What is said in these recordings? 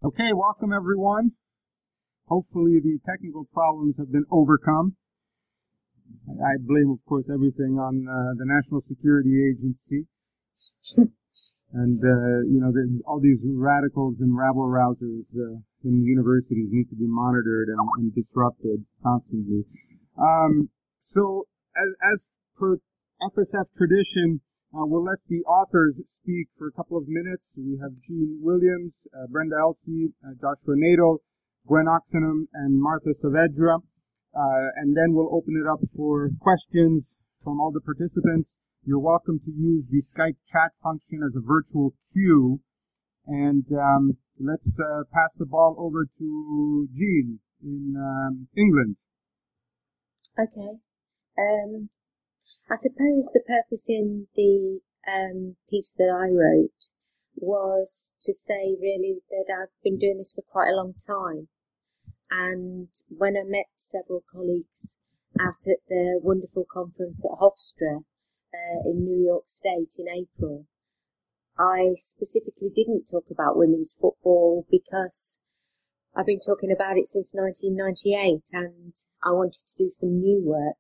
Okay, welcome everyone. Hopefully the technical problems have been overcome. I blame, of course, everything on the National Security Agency. And, all these radicals and rabble-rousers in universities need to be monitored and disrupted constantly. So, as per FSF tradition, we'll let the authors speak for a couple of minutes. We have Jean Williams, Brenda Elsey, Joshua Nato, Gwen Oxenham, and Martha Saavedra. And then we'll open it up for questions from all the participants. You're welcome to use the Skype chat function as a virtual queue. And let's pass the ball over to Jean in England. Okay. I suppose the purpose in the piece that I wrote was to say really that I've been doing this for quite a long time. And when I met several colleagues out at the wonderful conference at Hofstra in New York State in April, I specifically didn't talk about women's football because I've been talking about it since 1998 and I wanted to do some new work.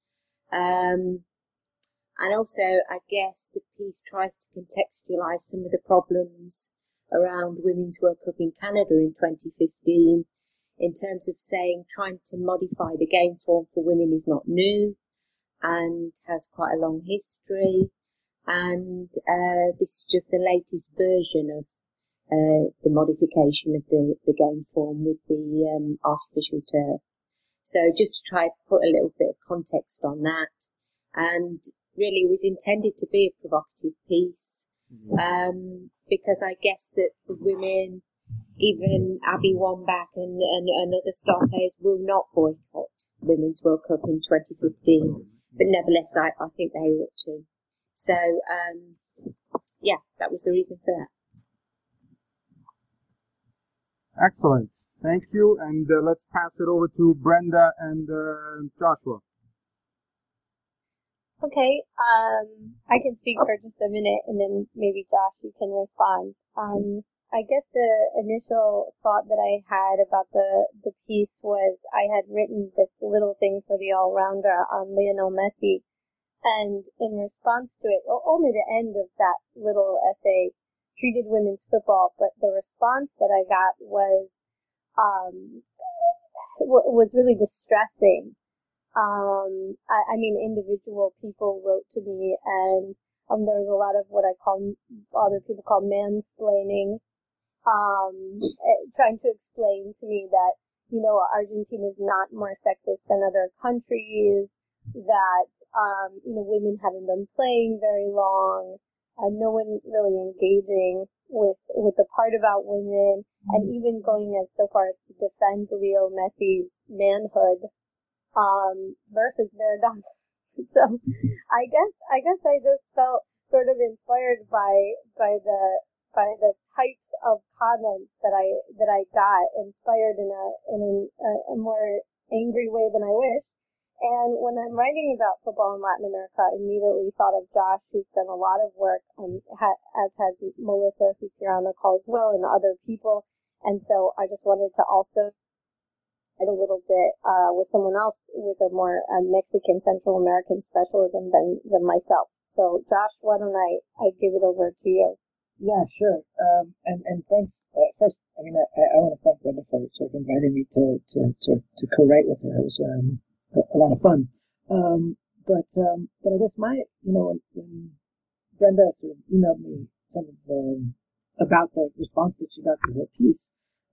And also, I guess the piece tries to contextualise some of the problems around Women's World Cup in Canada in 2015 in terms of saying trying to modify the game form for women is not new and has quite a long history. And this is just the latest version of the modification of the game form with the artificial turf. So just to try to put a little bit of context on that. And really it was intended to be a provocative piece, because I guess that the women, even Abby Wambach and other star players, will not boycott Women's World Cup in 2015, but nevertheless I think they ought to. So, that was the reason for that. Excellent. Thank you. And let's pass it over to Brenda and Joshua. Okay, I can speak for just a minute and then maybe Josh, you can respond. I guess the initial thought that I had about the piece was I had written this little thing for the all-rounder on Lionel Messi, and in response to it, only the end of that little essay treated women's football, but the response that I got was really distressing. I mean, individual people wrote to me, and there was a lot of what other people call mansplaining, trying to explain to me that, Argentina is not more sexist than other countries, that, women haven't been playing very long, no one really engaging with the part about women, and even going as so far as to defend Leo Messi's manhood versus Maradona. So I guess I just felt sort of inspired by the types of comments that I got, inspired in a more angry way than I wish. And when I'm writing about football in Latin America, I immediately thought of Josh, who's done a lot of work, as has Melissa, who's here on the call as well, and other people. And so I just wanted to also a little bit with someone else with a more Mexican Central American specialism than myself. So Josh, why don't I give it over to you? Yeah, sure. And thanks. First, I want to thank Brenda for sort of inviting me to co-write with her. It was a lot of fun. But I guess when Brenda sort of emailed me some of about the response that she got to her piece,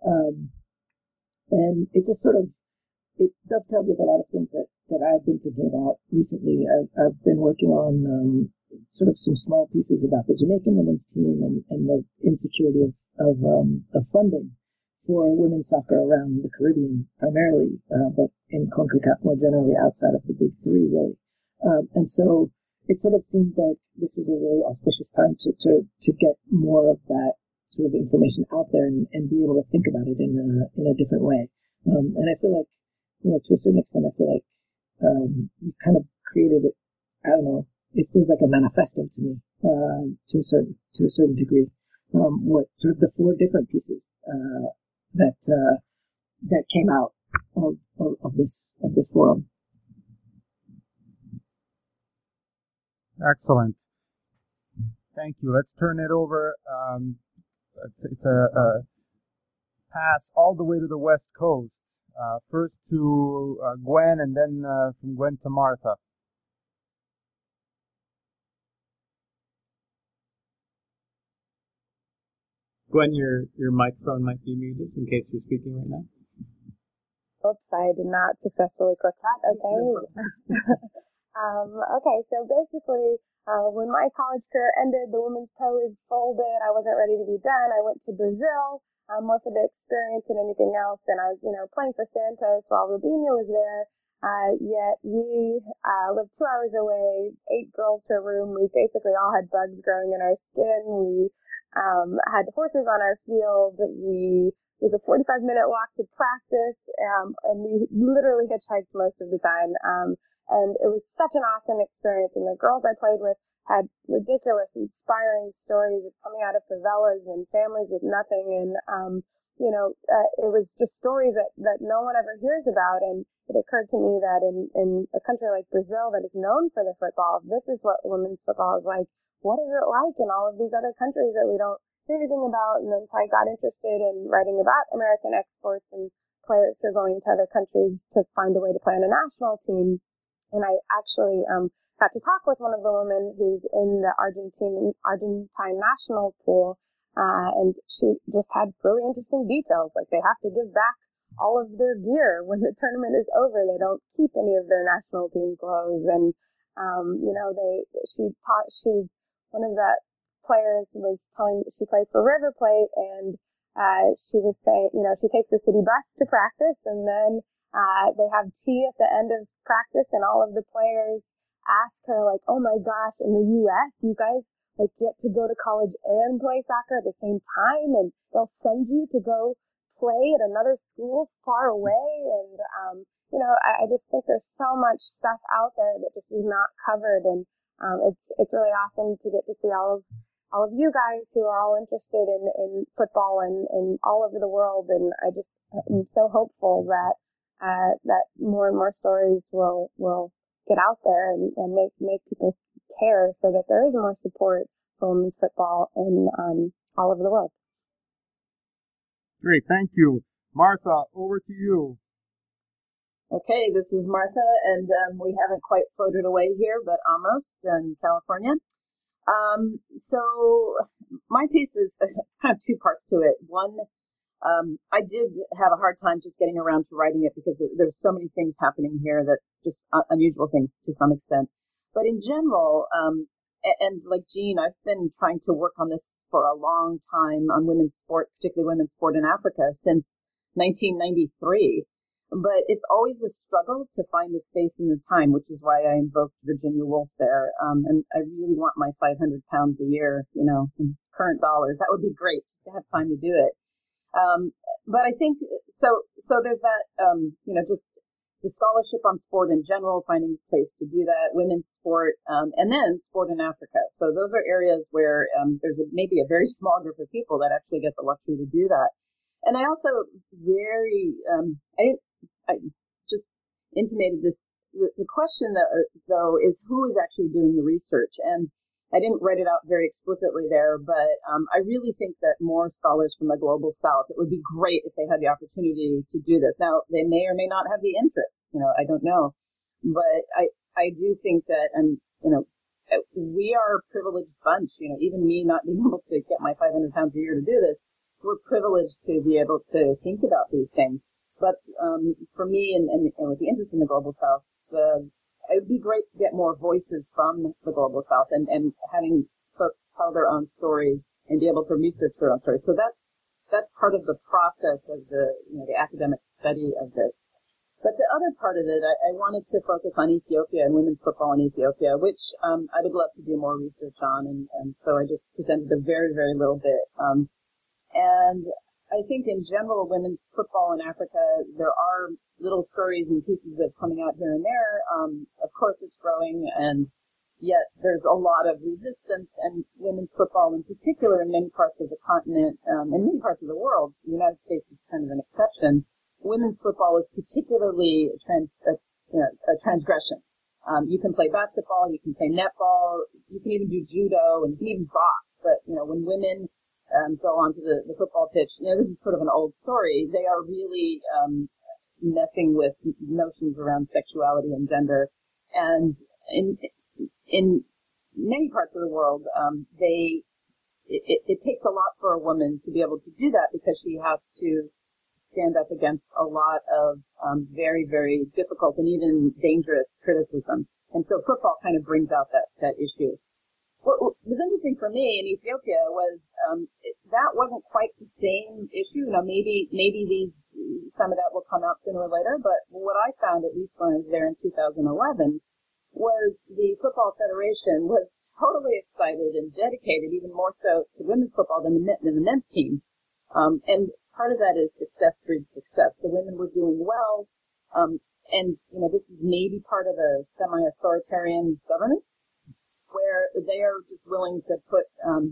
and it just it dovetailed with a lot of things that I've been thinking about recently. I've been working on sort of some small pieces about the Jamaican women's team and the insecurity of funding for women's soccer around the Caribbean primarily, but in CONCACAF more generally outside of the big three, really. And so it sort of seemed like this was a really auspicious time to get more of that sort of information out there and be able to think about it in a different way. And I feel like, to a certain extent, I feel like you kind of created it. I don't know. It feels like a manifesto to me, to a certain degree. What sort of the four different pieces that came out of this forum. Excellent. Thank you. Let's turn it over. It's a pass all the way to the West Coast. First to Gwen, and then from Gwen to Martha. Gwen, your microphone might be muted in case you're speaking right now. Oops, I did not successfully click that. Okay. Okay, so basically, when my college career ended, the Women's Pro League folded. I wasn't ready to be done. I went to Brazil, more for the experience than anything else. And I was, playing for Santos while Rubinho was there. Yet we lived 2 hours away, 8 girls to a room. We basically all had bugs growing in our skin. We had horses on our field. It was a 45-minute walk to practice, and we literally hitchhiked most of the time. And it was such an awesome experience. And the girls I played with had ridiculous, inspiring stories of coming out of favelas and families with nothing. And, it was just stories that no one ever hears about. And it occurred to me that in a country like Brazil that is known for the football, this is what women's football is like. What is it like in all of these other countries that we don't hear anything about? And then so I got interested in writing about American exports and players who are going to other countries to find a way to play on a national team. And I actually got to talk with one of the women who's in the Argentine national pool, and she just had really interesting details. Like they have to give back all of their gear when the tournament is over. They don't keep any of their national team clothes, and one of the players was telling she plays for River Plate, and she was saying, she takes the city bus to practice, and then they have tea at the end of practice, and all of the players ask her, like, oh my gosh, in the U.S., you guys get to go to college and play soccer at the same time, and they'll send you to go play at another school far away. And I just think there's so much stuff out there that just is not covered, and it's really awesome to get to see all of you guys who are all interested in football and all over the world. And I'm so hopeful that more and more stories will get out there and make people care, so that there is more support for women's football in all over the world. Great, thank you. Martha, over to you. Okay, this is Martha, and we haven't quite floated away here, but almost, in California. So my piece is kind of 2 parts to it. One, I did have a hard time just getting around to writing it because there's so many things happening here that just unusual things to some extent. But in general, and like Jean, I've been trying to work on this for a long time on women's sport, particularly women's sport in Africa, since 1993. But it's always a struggle to find the space and the time, which is why I invoked Virginia Woolf there. And I really want my 500 pounds a year, in current dollars. That would be great just to have time to do it. But I think, so there's that, just the scholarship on sport in general, finding a place to do that, women's sport, and then sport in Africa. So those are areas where there's maybe a very small group of people that actually get the luxury to do that. And I also I just intimated this. The question, though, is who is actually doing the research? And I didn't write it out very explicitly there, but I really think that more scholars from the global south, it would be great if they had the opportunity to do this. Now, they may or may not have the interest, I don't know. But I do think that, we are a privileged bunch, even me not being able to get my 500 pounds a year to do this, we're privileged to be able to think about these things. But for me, and with the interest in the global south, it would be great to get more voices from the global south and having folks tell their own stories and be able to research their own stories. So that's part of the process of the academic study of this. But the other part of it, I wanted to focus on Ethiopia and women's football in Ethiopia, which I would love to do more research on, and so I just presented a very, very little bit. And I think in general, women's football in Africa, there are little stories and pieces of coming out here and there. Of course, it's growing, and yet there's a lot of resistance, and women's football in particular in many parts of the continent, in many parts of the world, the United States is kind of an exception. Women's football is particularly a transgression. You can play basketball, you can play netball, you can even do judo, and you can even box. But, when women go onto the football pitch, this is sort of an old story. They are really messing with notions around sexuality and gender. And in many parts of the world, it takes a lot for a woman to be able to do that because she has to stand up against a lot of very, very difficult and even dangerous criticism. And so football kind of brings out that issue. What was interesting for me in Ethiopia was that wasn't quite the same issue. Maybe some of that will come out sooner or later, but what I found, at least when I was there in 2011, was the Football Federation was totally excited and dedicated, even more so to women's football than the men's team. And part of that is success breeds success. The women were doing well, and this is maybe part of a semi-authoritarian governance where they are just willing to put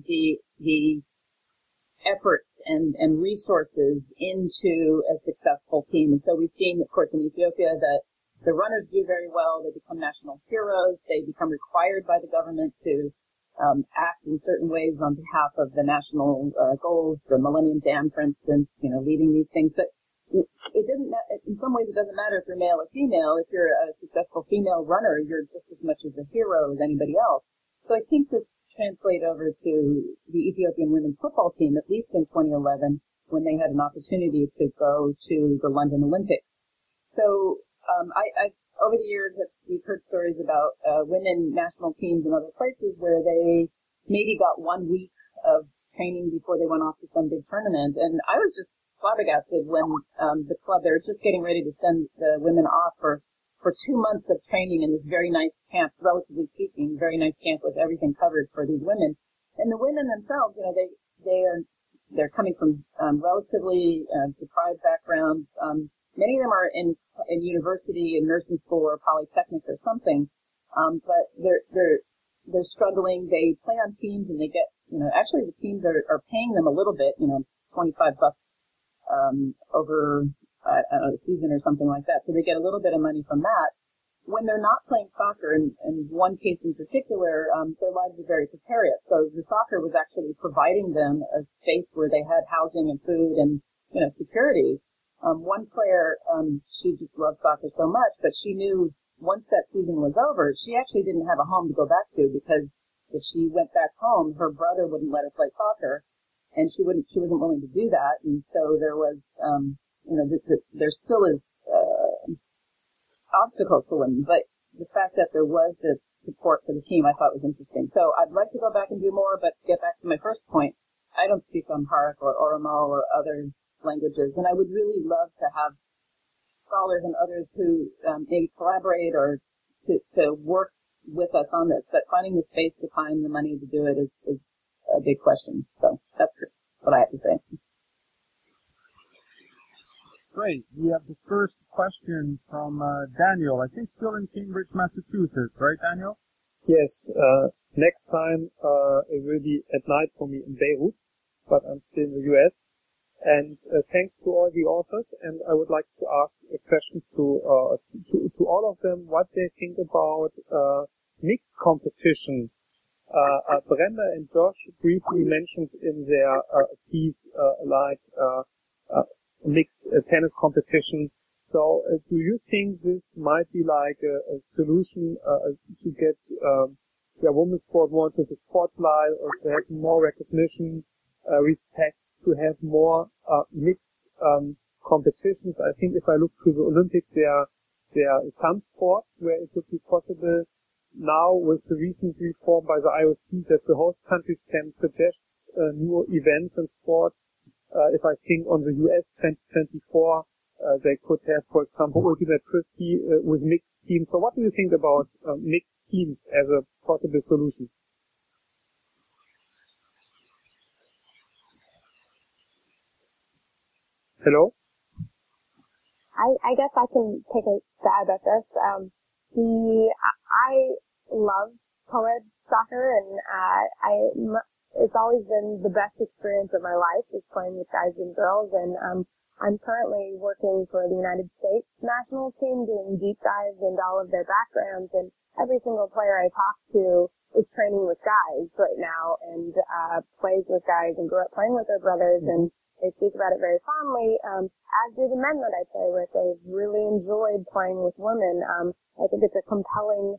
the efforts and resources into a successful team. And so we've seen, of course, in Ethiopia that the runners do very well. They become national heroes. They become required by the government to act in certain ways on behalf of the national goals, the Millennium Dam, for instance, leading these things. But it doesn't. In some ways, it doesn't matter if you're male or female. If you're a successful female runner, you're just as much as a hero as anybody else. So I think this translates over to the Ethiopian women's football team, at least in 2011, when they had an opportunity to go to the London Olympics. So I over the years, we've heard stories about women national teams in other places where they maybe got 1 week of training before they went off to some big tournament. And I was just flabbergasted when the club, they were just getting ready to send the women off for 2 months of training in this very nice camp, relatively speaking, very nice camp with everything covered for these women. And the women themselves, they're coming from relatively deprived backgrounds. Many of them are in university and nursing school or polytechnic or something, but they're struggling. They play on teams and they get, actually the teams are paying them a little bit, $25 over the season or something like that. So they get a little bit of money from that. When they're not playing soccer, and one case in particular, their lives are very precarious. So the soccer was actually providing them a space where they had housing and food and, security. One player, she just loved soccer so much, but she knew once that season was over, she actually didn't have a home to go back to because if she went back home, her brother wouldn't let her play soccer, and she wasn't willing to do that. And so there was, there still is obstacles for women, but the fact that there was this support for the team, I thought was interesting. So I'd like to go back and do more, but to get back to my first point, I don't speak Amharic or Oromo or other languages, and I would really love to have scholars and others who maybe collaborate or to work with us on this. But finding the space, the time, the money to do it is a big question. So that's what I have to say. Great. We have the first question from Daniel, I think still in Cambridge, Massachusetts, right, Daniel? Yes. Next time it will be at night for me in Beirut, but I'm still in the US. And thanks to all the authors, and I would like to ask a question to all of them what they think about mixed competition. Brenda and Josh briefly mentioned in their piece mixed tennis competition. So do you think this might be like a solution to get women's sport more into the spotlight, or to have more recognition, respect, to have more mixed competitions? I think if I look to the Olympics, there are some sports where it would be possible. Now, with the recent reform by the IOC, that the host countries can suggest new events and sports. If I think on the US 2024, they could have, for example, ultimate frisbee with mixed teams. So what do you think about mixed teams as a possible solution? Hello? I guess I can take a stab at this. I love co-ed soccer, and it's always been the best experience of my life is playing with guys and girls. And I'm currently working for the United States national team, doing deep dives into all of their backgrounds. And every single player I talk to is training with guys right now, and plays with guys and grew up playing with their brothers, and they speak about it very fondly. As do the men that I play with. They've really enjoyed playing with women. I think it's a compelling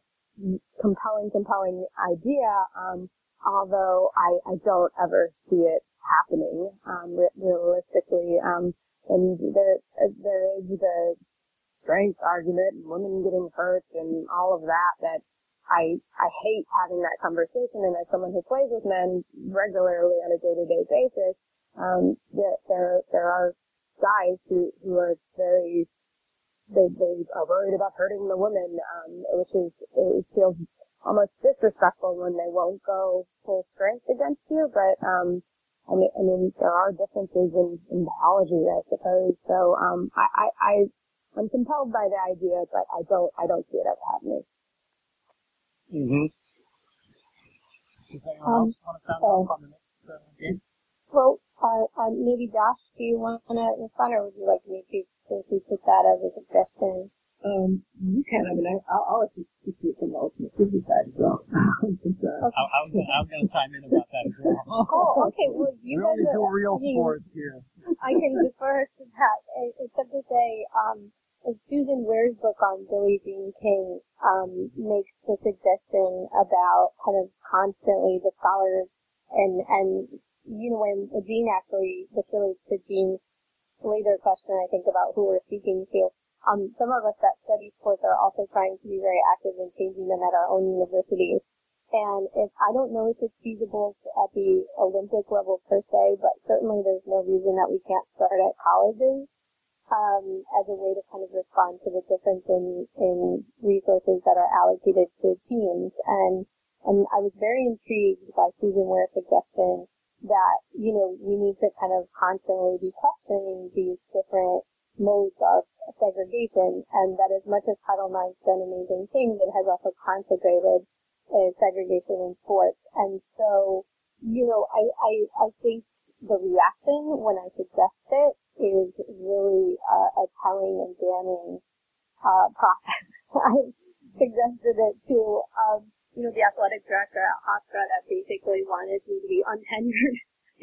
idea. Although I don't ever see it happening realistically. And there is the strength argument and women getting hurt and all of that I hate having that conversation. And as someone who plays with men regularly on a day-to-day basis, there are guys who are they are worried about hurting the women, it feels almost disrespectful when they won't go full strength against you. But I mean, there are differences in biology, I suppose. So I'm compelled by the idea, but I don't see it ever happening. Mm-hmm. Does anyone else want to sound off on the next game? Well, maybe Josh, do you want to respond, or would you like me to put that as a suggestion? You can. I mean, I'll actually speak to it from the ultimate frisbee side as well. Since okay. I'm going to chime in about that as well. Oh, okay. Well, you we only do real sports here. I can defer to that, except to say, Susan Ware's book on Billie Jean King makes the suggestion about kind of constantly the scholars and when Jean actually, this relates to Jean's later question, I think, about who we're speaking to. Some of us that study sports are also trying to be very active in changing them at our own universities. And I don't know if it's feasible at the Olympic level per se, but certainly there's no reason that we can't start at colleges as a way to kind of respond to the difference in resources that are allocated to teams. And I was very intrigued by Susan Ware's suggestion that, we need to kind of constantly be questioning these different modes of segregation, and that as much as Title IX's done amazing things, it has also consecrated segregation in sports. And so, I think the reaction when I suggest it is really a telling and damning process. I suggested it to the athletic director at Hofstra that basically wanted me to be untenured.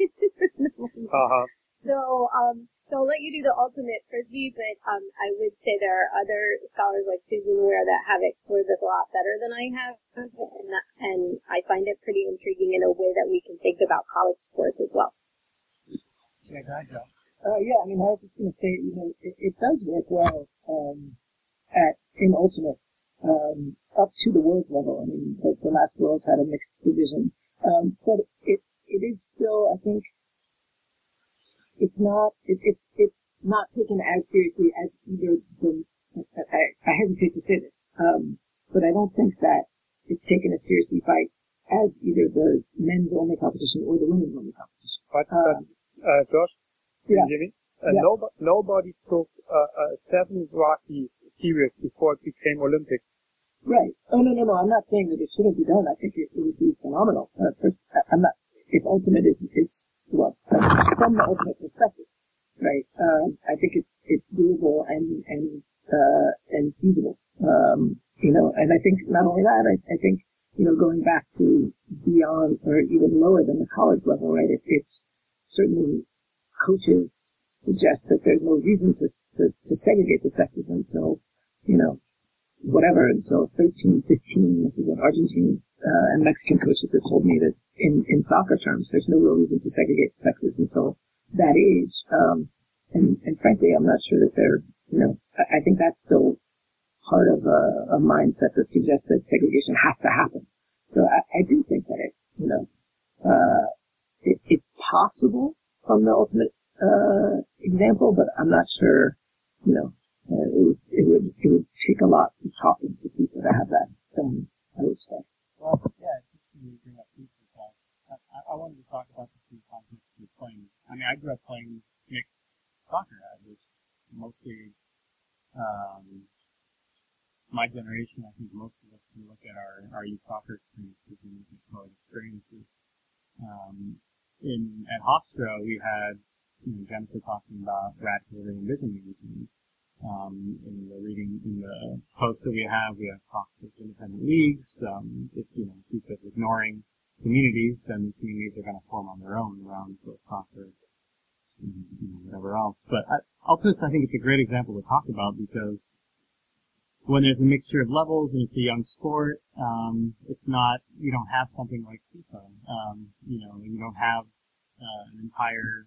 So I'll let you do the ultimate frisbee, but I would say there are other scholars like Susan Ware that have explored this a lot better than I have, and I find it pretty intriguing in a way that we can think about college sports as well. Yeah, go ahead, Joe. Yeah, I mean, I was just going to say, it does work well in ultimate up to the world level. I mean, the last Worlds had a mixed division, but it is still, I think, it's not taken as seriously as either I hesitate to say this, but I don't think that it's taken as seriously as either the men's only competition or the women's only competition. But Josh, can you hear me? Yeah. Nobody took sevens rugby serious before it became Olympics. Right. Oh, no. I'm not saying that it shouldn't be done. I think it would be phenomenal. First, I'm not, if ultimate is from the ultimate perspective, right? I think it's doable and feasible. And I think not only that, I think, going back to beyond or even lower than the college level, right? It's certainly coaches suggest that there's no reason to segregate the sexes until, until 13, 15. This is what Argentine and Mexican coaches have told me, that in soccer terms, there's no real reason to segregate sexes until that age. And frankly, I'm not sure that I think that's still part of a mindset that suggests that segregation has to happen. So I do think that it's possible from the ultimate example, but I'm not sure, it would take a lot of talking to people to have that done, I would say. Well, yeah, it's interesting you bring up peace because I wanted to talk about the two concepts of playing. I mean, I grew up playing mixed soccer. I was mostly my generation, I think most of us can look at our youth soccer experiences and college experiences. At Hofstra, we had, Jennifer talking about radical revisionism. In the post that we have talks with independent leagues. If keep us ignoring communities, then communities are going to form on their own around both soccer and whatever else. But ultimately, I think it's a great example to talk about because when there's a mixture of levels and it's a young sport, it's not, you don't have something like FIFA. You don't have an entire,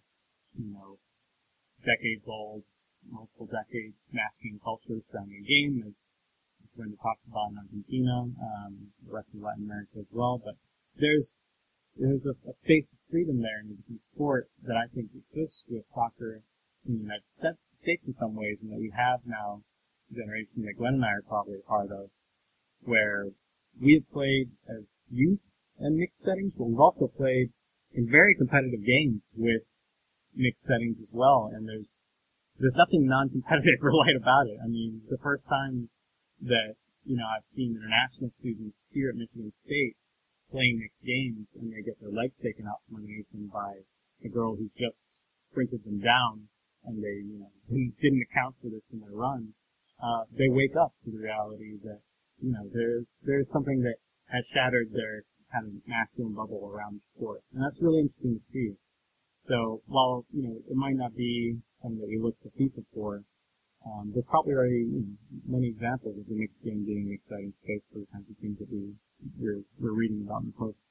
decades old, multiple decades masking culture surrounding a game as we're going to talk about in Argentina, the rest of Latin America as well. But there's a space of freedom there in the sport that I think exists with soccer in the United States in some ways, and that we have now a generation that Glenn and I are probably a part of, where we have played as youth in mixed settings, but we've also played in very competitive games with mixed settings as well, and there's nothing non-competitive or light about it. I mean, the first time that, I've seen international students here at Michigan State playing mixed games and they get their legs taken out from underneath them by a girl who just sprinted them down and they, didn't account for this in their run, they wake up to the reality that, there's something that has shattered their kind of masculine bubble around the sport. And that's really interesting to see. So while, it might not be something that we look to FIFA for, there's probably already many examples of the mixed game being an exciting space for the kinds of things that we're reading about in the post.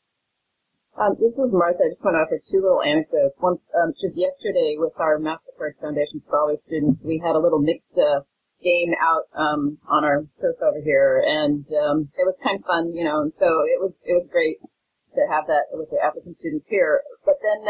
This is Martha. I just want to offer two little anecdotes. One, just yesterday with our Mastercard Foundation Scholar students, we had a little mixed game out on our turf over here, and it was kind of fun, and so it was great to have that with the African students here. But then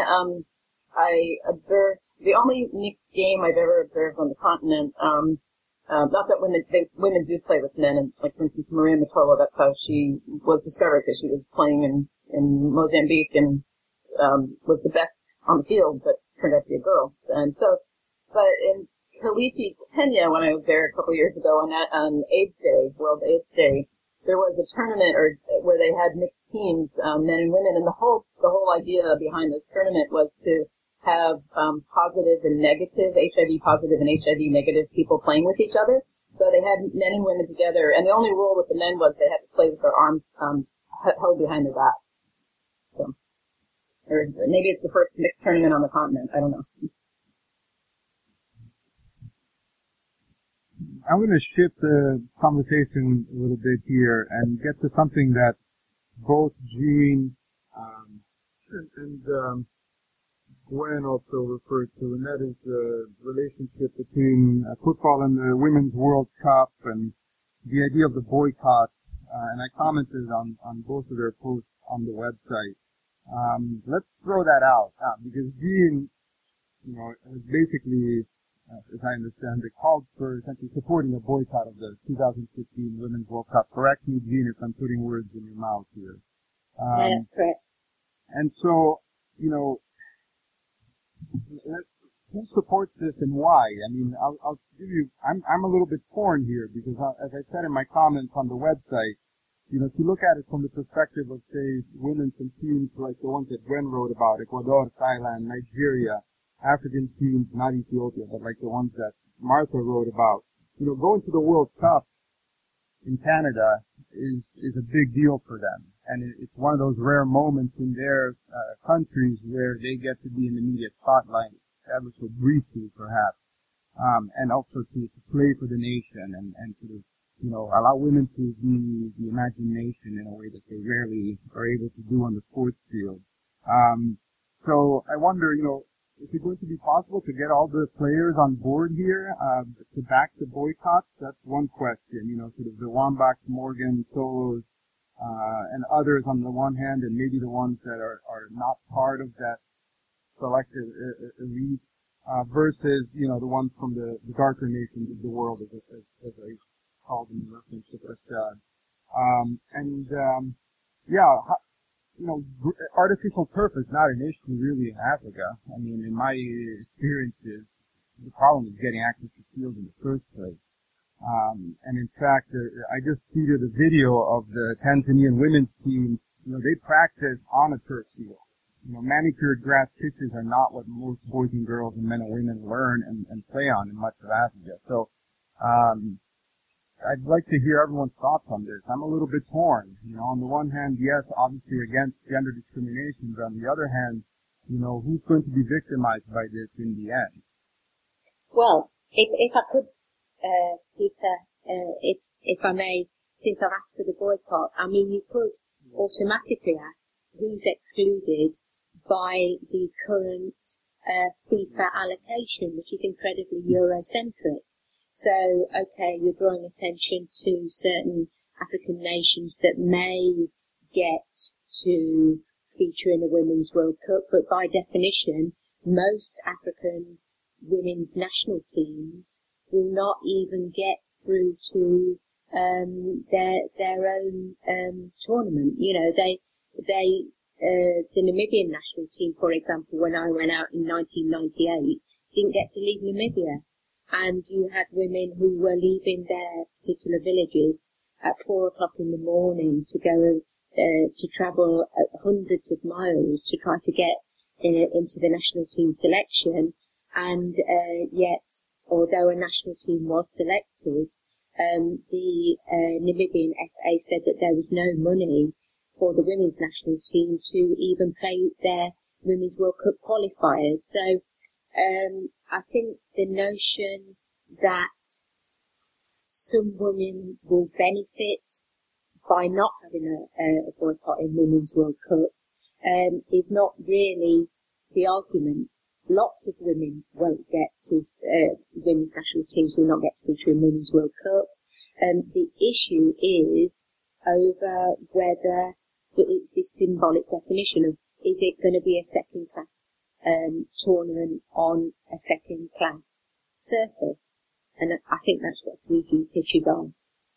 I observed the only mixed game I've ever observed on the continent. Not that women do play with men, and like for instance Maria Matola, that's how she was discovered, because she was playing in Mozambique and was the best on the field, but turned out to be a girl. And so, but in Kilifi, Kenya, when I was there a couple of years ago on AIDS Day, World AIDS Day, there was a tournament where they had mixed teams, men and women, and the whole idea behind this tournament was to have positive and negative, HIV positive and HIV negative people playing with each other. So they had men and women together, and the only rule with the men was they had to play with their arms held behind their back. So maybe it's the first mixed tournament on the continent. I don't know. I'm going to shift the conversation a little bit here and get to something that both Jean and Gwen also referred to, and that is the relationship between football and the Women's World Cup and the idea of the boycott. And I commented on both of their posts on the website. Let's throw that out because Jean, has basically, as I understand it, called for essentially supporting a boycott of the 2015 Women's World Cup. Correct me, Jean, if I'm putting words in your mouth here. That's correct. And so, who supports this and why? I mean, I'll give you, I'm a little bit torn here because as I said in my comments on the website, if you look at it from the perspective of, say, women from teams like the ones that Gwen wrote about, Ecuador, Thailand, Nigeria, African teams, not Ethiopia, but like the ones that Martha wrote about, going to the World Cup in Canada is a big deal for them. And it's one of those rare moments in their countries where they get to be in the media spotlight, ever so briefly perhaps, and also to play for the nation and to, allow women to be the imagination in a way that they rarely are able to do on the sports field. So I wonder, is it going to be possible to get all the players on board here to back the boycott? That's one question, sort of the Wambach, Morgan, Solos, and others on the one hand, and maybe the ones that are not part of that selected elite, versus, the ones from the darker nations of the world, as I called them in reference to Rashad. Artificial turf is not an issue really in Africa. I mean, in my experiences, the problem is getting access to fields in the first place. And in fact, I just tweeted a video of the Tanzanian women's team. They practice on a turf field. Manicured grass pitches are not what most boys and girls and men and women learn and play on in much of Africa. So, I'd like to hear everyone's thoughts on this. I'm a little bit torn. On the one hand, yes, obviously against gender discrimination, but on the other hand, who's going to be victimized by this in the end? Well, if I could, Peter, if I may, since I've asked for the boycott, I mean, you could automatically ask who's excluded by the current FIFA allocation, which is incredibly Eurocentric. So, okay, you're drawing attention to certain African nations that may get to feature in a Women's World Cup, but by definition, most African women's national teams will not even get through to their own tournament. The Namibian national team, for example, when I went out in 1998, didn't get to leave Namibia. And you had women who were leaving their particular villages at 4 o'clock in the morning to go to travel hundreds of miles to try to get into the national team selection. And yet, although a national team was selected, the Namibian FA said that there was no money for the women's national team to even play their Women's World Cup qualifiers. So I think the notion that some women will benefit by not having a boycott in Women's World Cup is not really the argument. Lots of women won't get to, women's national teams will not get to feature in Women's World Cup. The issue is over whether it's this symbolic definition of, is it going to be a second class tournament on a second class surface? And I think that's what 3G pitches are.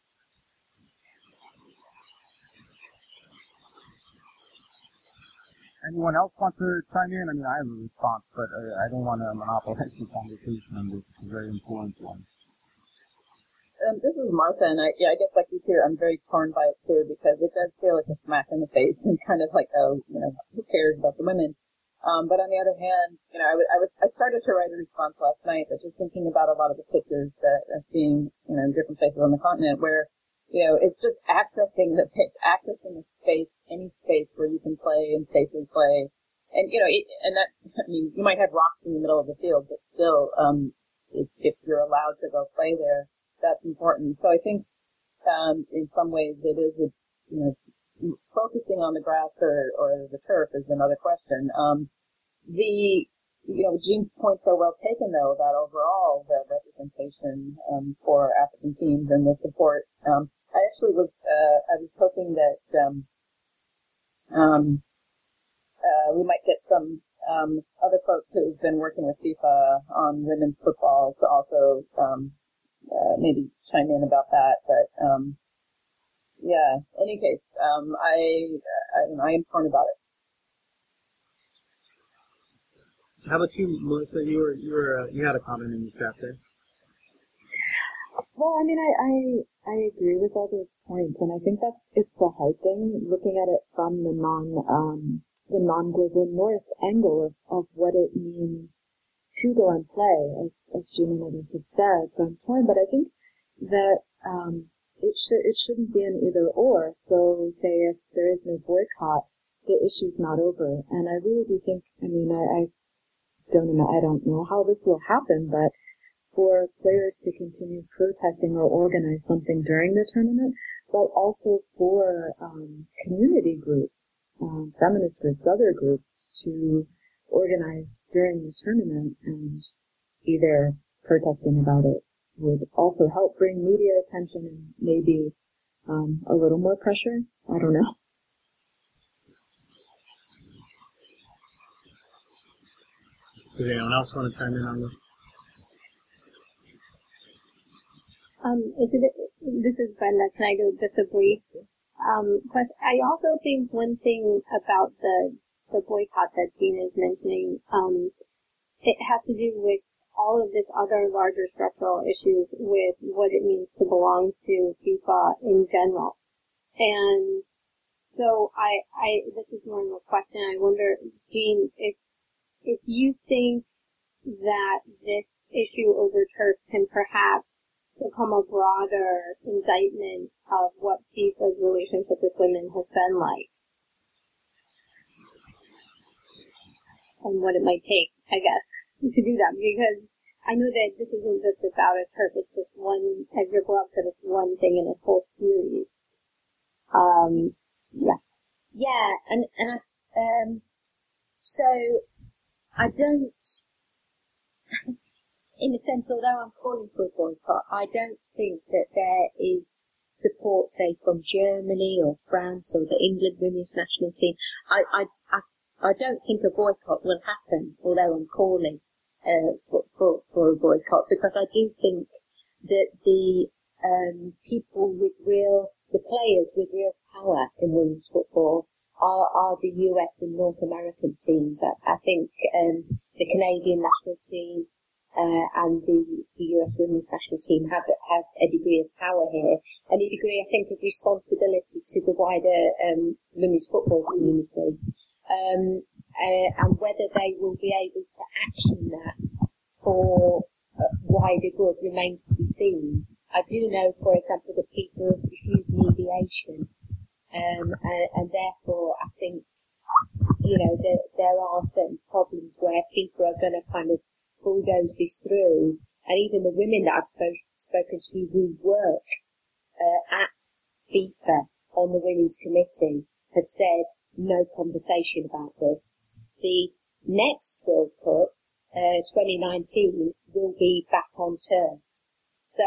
Anyone else want to chime in? I mean, I have a response, but I don't want to monopolize the conversation on this. It's a very important one. This is Martha, and I guess like you hear, I'm very torn by it too, because it does feel like a smack in the face and kind of like, who cares about the women? But on the other hand, I started to write a response last night, but just thinking about a lot of the pitches that I'm seeing, in different places on the continent where, it's just accessing the pitch, accessing the space, any space where you can play and safely play. And, you might have rocks in the middle of the field, but still, if you're allowed to go play there, that's important. So I think, in some ways it is, focusing on the grass or the turf is another question. Jean's points are well taken though about overall the representation, for African teams and the support. I actually was hoping that, we might get some, other folks who've been working with FIFA on women's football to also, maybe chime in about that, but, in any case, I am torn about it. How about you, Melissa? You had a comment in the chat there. Well, I mean, I agree with all those points, and I think it's the hard thing, looking at it from the non-global north angle of what it means to go and play, as Jean and others have said. So I'm torn, but I think that it shouldn't be an either or. So say if there is no boycott, the issue's not over. And I really do think, I don't know how this will happen, but for players to continue protesting or organize something during the tournament, but also for community groups, feminist groups, other groups to organize during the tournament and either protesting about it would also help bring media attention and maybe a little more pressure. I don't know. Does anyone else want to chime in on this? This is Brenda. Can I go just a brief question? I also think one thing about the boycott that Gina is mentioning, it has to do with all of this other larger structural issues with what it means to belong to FIFA in general. And so this is more of a question. I wonder, Jean, if you think that this issue over turf can perhaps become a broader indictment of what FIFA's relationship with women has been like, and what it might take, I guess, to do that, because I know that this isn't just about a turf, it's just one, as your blog said, it's one thing in a whole series. Yeah, and so I don't, in a sense, although I'm calling for a boycott, I don't think that there is support, say, from Germany or France or the England women's national team. I don't think a boycott will happen, although I'm calling for a boycott, because I do think that the people with the players with real power in women's football are the US and North American teams. I think the Canadian national team and the US women's national team have a degree of power here, and a degree, I think, of responsibility to the wider women's football community. And whether they will be able to action that for wider good remains to be seen. I do know, for example, that people have refused mediation, and therefore I think, there are certain problems where people are going to kind of bulldoze this through, and even the women that I've spoken to who work at FIFA on the women's committee have said no conversation about this. The next World Cup, 2019, will be back on turf. So,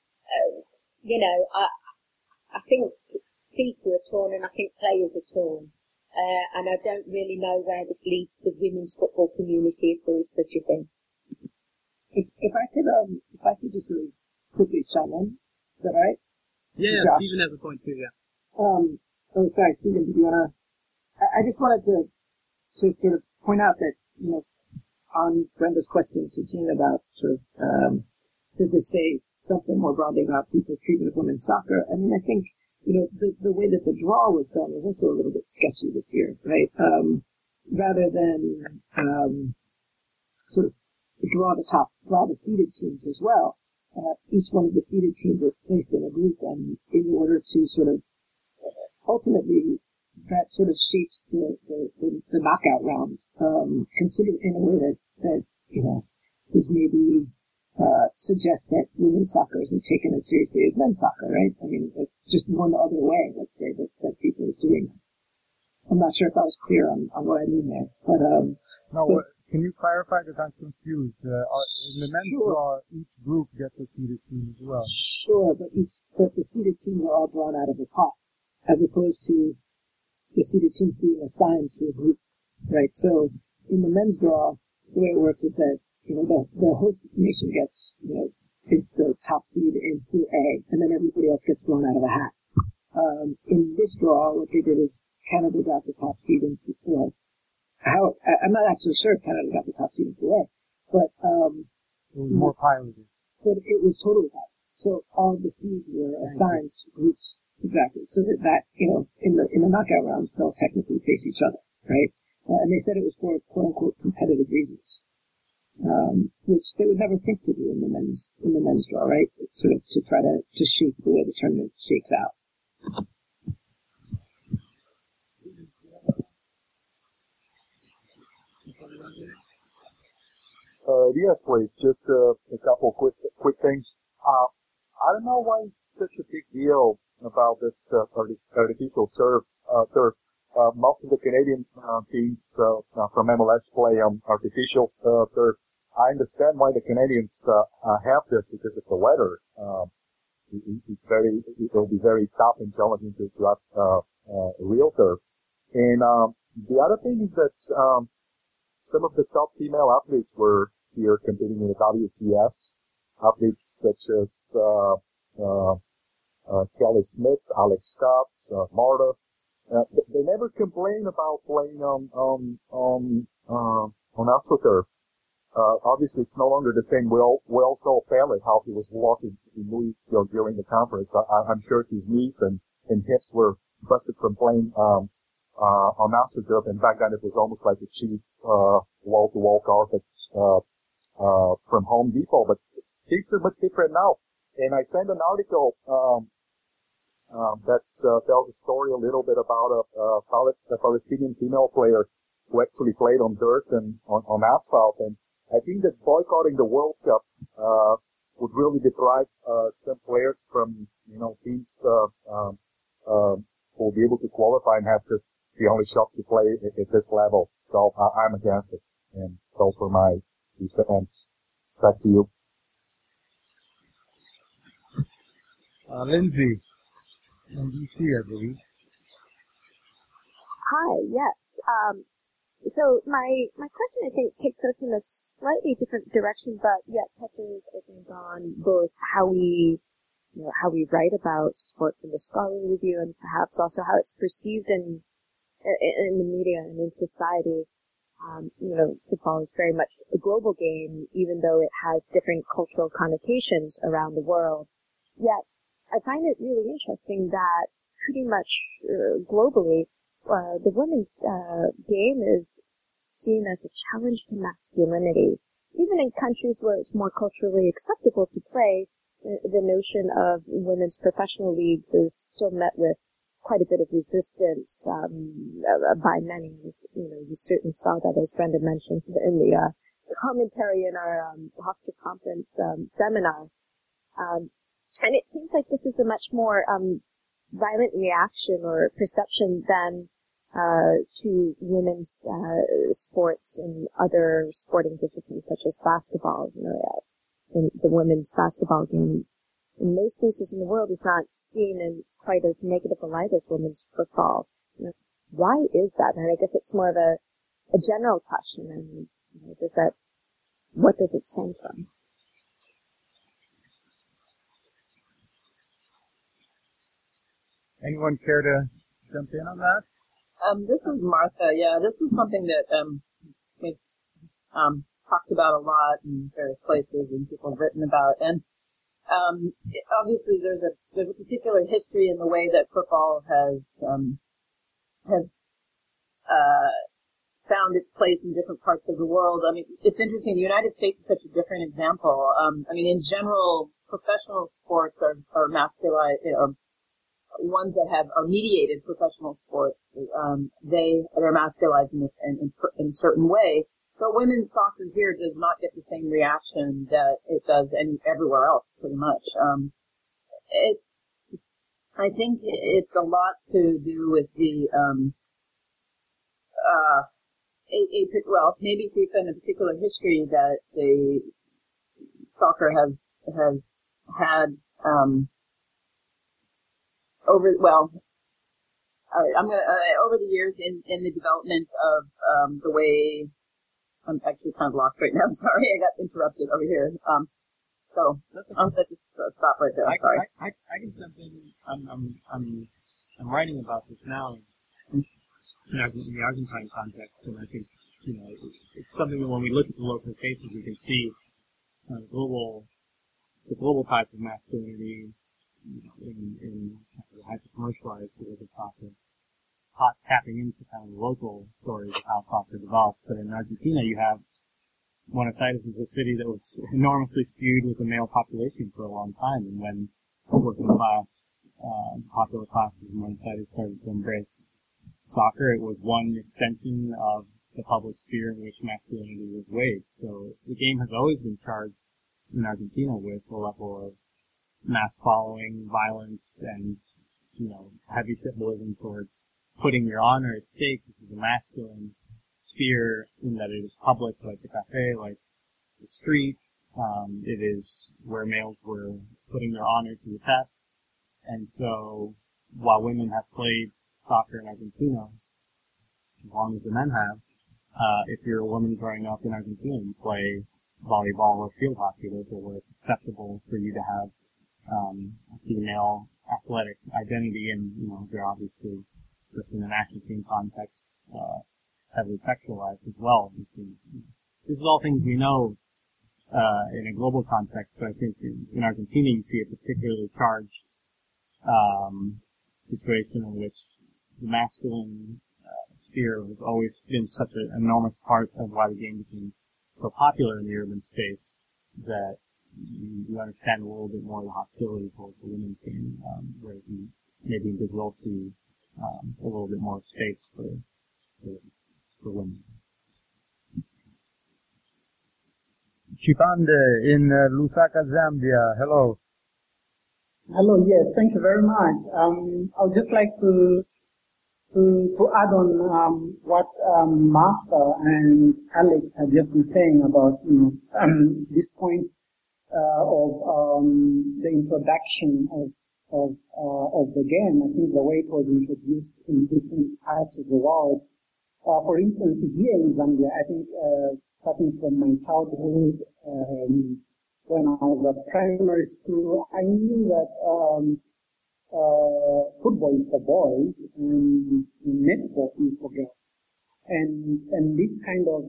I think FIFA are torn and I think players are torn. And I don't really know where this leads the women's football community, if there is such a thing. If I could just really quickly chime in, is that right? Yeah, Josh? Stephen has a point too, yeah. Sorry, Stephen, did you wanna, I just wanted to sort of point out that, on Brenda's question to Jean about sort of, does this say something more broadly about people's treatment of women's soccer? I mean, I think, the way that the draw was done was also a little bit sketchy this year, right? Rather than, sort of draw the seeded teams as well. Each one of the seeded teams was placed in a group, and in order to sort of, ultimately, that sort of shapes the knockout round, considered in a way that is maybe, suggests that women's soccer isn't taken as seriously as men's soccer, right? I mean, it's just one other way, let's say, that people is doing that. I'm not sure if I was clear on what I mean there, but, can you clarify, because I'm confused? In the men's draw, each group gets a seeded team as well. Sure, but the seeded teams are all drawn out of a pot, as opposed to the seeded teams being assigned to a group, right? So in the men's draw, the way it works is that, the host nation gets, is the top seed in Pool A, and then everybody else gets drawn out of a hat. In this draw, what they did is Canada got the top seed in Pool I'm not actually sure if Canada got the top seed in Pool A, but, it was more piloted. But it was totally piloted. So all the seeds were assigned to groups. Exactly. So that, in the knockout rounds, they'll technically face each other, right? And they said it was for quote unquote competitive reasons. Which they would never think to do in the men's draw, right? It's sort of to try to shape the way the tournament shakes out. Yes, please. Just a couple quick things. I don't know why it's such a big deal about this artificial turf. Most of the Canadian teams from MLS play on artificial turf. I understand why the Canadians have this, because of the weather. It will be very tough and challenging to have real turf. And the other thing is that some of the top female athletes were here competing in the WCS. Athletes such as Kelly Smith, Alex Scott, Marta. They never complain about playing on AstroTurf. obviously it's no longer the same. We all saw Pele, how he was walking in Louis during the conference. I'm sure his knees and hips were busted from playing, on AstroTurf, and back then it was almost like a cheap, wall-to-wall carpet, from Home Depot, but things are much different now. And I sent an article, that tells a story a little bit about a Palestinian female player who actually played on dirt and on asphalt. And I think that boycotting the World Cup would really deprive some players from, teams who will be able to qualify and have the only shot to play at this level. So I'm against it, and those were my 2 cents. Back to you. Lindsay, from DC, I believe. Hi, yes. So my question, I think, takes us in a slightly different direction, but yet touches, I think, on both how we write about sport from the scholarly review, and perhaps also how it's perceived in the media and in society. Football is very much a global game, even though it has different cultural connotations around the world. Yet, I find it really interesting that pretty much globally, the women's game is seen as a challenge to masculinity. Even in countries where it's more culturally acceptable to play, the notion of women's professional leagues is still met with quite a bit of resistance by many. You certainly saw that, as Brenda mentioned, in the commentary in our Hofstra Conference seminar. And it seems like this is a much more violent reaction or perception than to women's sports and other sporting disciplines such as basketball. The women's basketball game in most places in the world is not seen in quite as negative a light as women's football. Why is that? And I guess it's more of a general question. And what does it stem from? Anyone care to jump in on that? This is Martha. Yeah, this is something that we've talked about a lot in various places and people have written about. And obviously, there's a particular history in the way that football has found its place in different parts of the world. I mean, it's interesting. The United States is such a different example. In general, professional sports are masculine. Ones that are mediated professional sports, they're masculized in a certain way. But women's soccer here does not get the same reaction that it does everywhere else, pretty much. I think it's a lot to do with the, maybe FIFA in a particular history that the soccer has had, over the years in the development of the way. I'm actually kind of lost right now. Sorry, I got interrupted over here. So I'm gonna just stop right there. I'm sorry. I can jump in. I'm writing about this now in the Argentine context, and I think it's something that when we look at the local cases, we can see the global type of masculinity in hyper-commercialized political soccer, tapping into kind of the local stories of how soccer develops. But in Argentina, you have Buenos Aires is a city that was enormously skewed with the male population for a long time, and when working class, popular classes in Buenos Aires started to embrace soccer, it was one extension of the public sphere in which masculinity was weighed. So the game has always been charged in Argentina with a level of mass following, violence, and, heavy symbolism towards putting your honor at stake. This is a masculine sphere in that it is public, like the cafe, like the street. It is where males were putting their honor to the test. And so, while women have played soccer in Argentina, as long as the men have, if you're a woman growing up in Argentina, you play volleyball or field hockey. Those are where it's acceptable for you to have a female athletic identity, and they're obviously, just in the national team context, heavily sexualized as well. You see this is all things we know in a global context, but I think in Argentina you see a particularly charged situation in which the masculine sphere has always been such an enormous part of why the game became so popular in the urban space that you understand a little bit more of the hostility towards the women's game, whereas you maybe in Brazil see a little bit more space for women. Chipande in Lusaka, Zambia. Hello. Hello. Yes, thank you very much. I would just like to add on what Martha and Alex had just been saying about this point of the introduction of the game. I think the way it was introduced in different parts of the world. For instance, here in Zambia, I think starting from my childhood, when I was at primary school, I knew that football is for boys and netball is for girls. And this kind of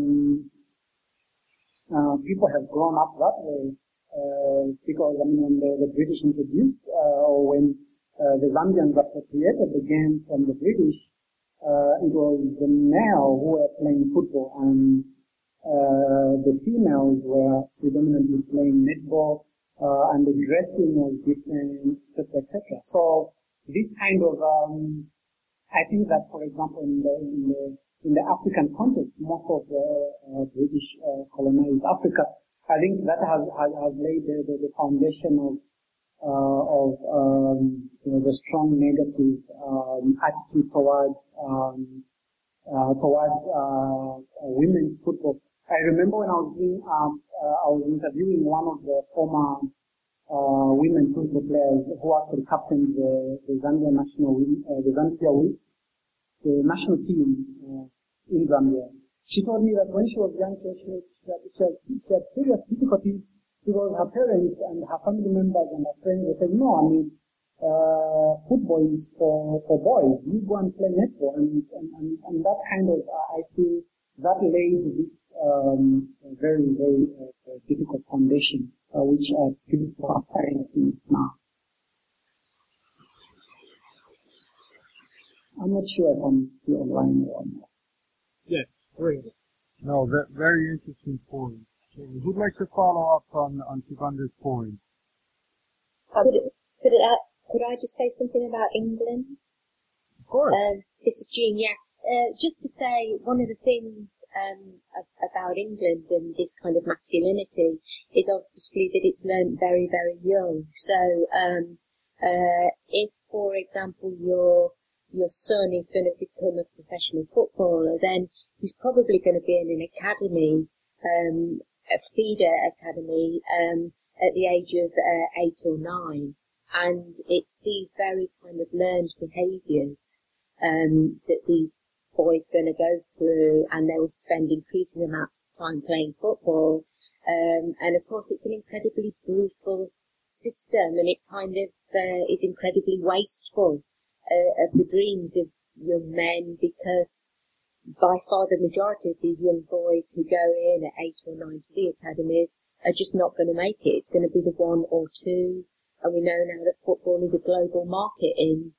people have grown up that way because when the British introduced or when the Zambians appropriated the game from the British, it was the male who were playing football and the females were predominantly playing netball, and the dressing was different, etc., etc. So this kind of, I think that, for example, in the African context, most of the British colonized Africa, I think that has laid the foundation of the strong negative attitude towards women's football. I remember when I was interviewing one of the former women football players who actually captained the Zambia the national team in Zambia. She told me that when she was young, she had serious difficulties because her parents and her family members and her friends, they said, no, I mean, football is for boys. You go and play netball, and that kind of, I feel, that laid this very, very difficult foundation, which people are fighting now. I'm not sure if I'm still online or not. Yes, great. No, very interesting point. Who'd like to follow up on Chipande's point? Could I just say something about England? Of course. This is Jean, yeah. Just to say, one of the things about England and this kind of masculinity is obviously that it's learned very, very young. So, if, for example, your son is going to become a professional footballer, then he's probably going to be in an academy, a feeder academy, at the age of 8 or 9. And it's these very kind of learned behaviours that these boys are going to go through, and they will spend increasing amounts of time playing football. And of course, it's an incredibly brutal system, and it kind of is incredibly wasteful of the dreams of young men, because by far the majority of these young boys who go in at 8 or 9 to the academies are just not going to make it. It's going to be the 1 or 2. And we know now that football is a global market in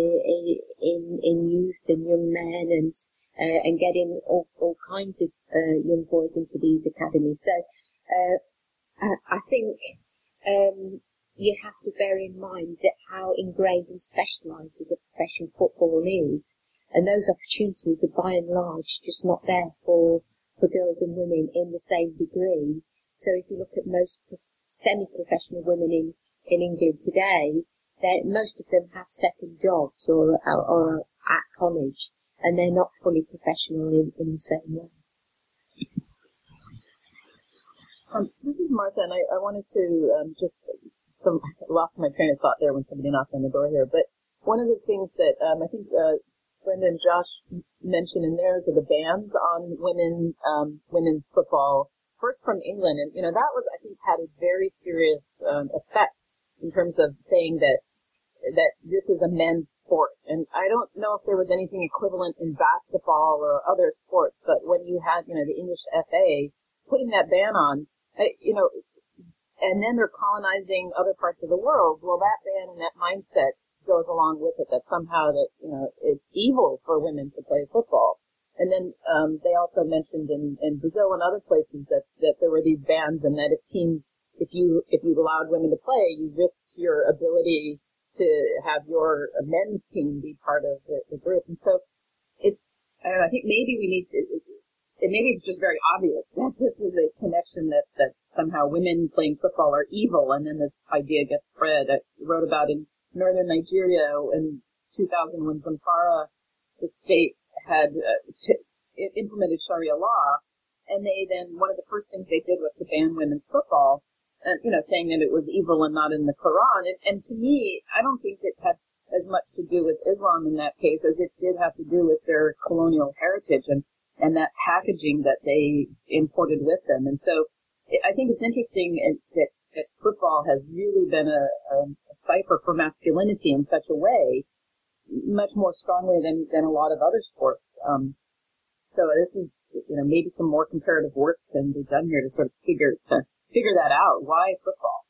youth and young men, and getting all kinds of young boys into these academies. So I think you have to bear in mind that how ingrained and specialised as a profession football is, and those opportunities are by and large just not there for girls and women in the same degree. So if you look at most semi-professional women in England today, most of them have second jobs or at college, and they're not fully professional in the same way. This is Martha, and I wanted to I lost my train of thought there when somebody knocked on the door here. But one of the things that I think Brenda and Josh mentioned in theirs are the bans on women's football, first from England, and that was, I think, had a very serious effect in terms of saying that this is a men's sport, And I don't know if there was anything equivalent in basketball or other sports, but when you had, the English FA putting that ban on, and then they're colonizing other parts of the world, well, that ban and that mindset goes along with it, that somehow that, it's evil for women to play football. And then, they also mentioned in Brazil and other places that there were these bans and that if you allowed women to play, you risked your ability to have your men's team be part of the group. And so I think maybe we need to, maybe it's just very obvious that this is a connection that somehow women playing football are evil, and then this idea gets spread. I wrote about in northern Nigeria in 2000 when Zamfara, the state, had implemented Sharia law, and they then, one of the first things they did was to ban women's football, and, saying that it was evil and not in the Quran. And to me, I don't think it had as much to do with Islam in that case as it did have to do with their colonial heritage and that packaging that they imported with them. And so I think it's interesting that football has really been a cipher for masculinity in such a way, much more strongly than a lot of other sports. So this is, maybe some more comparative work can be done here to sort of figure that out. Why football?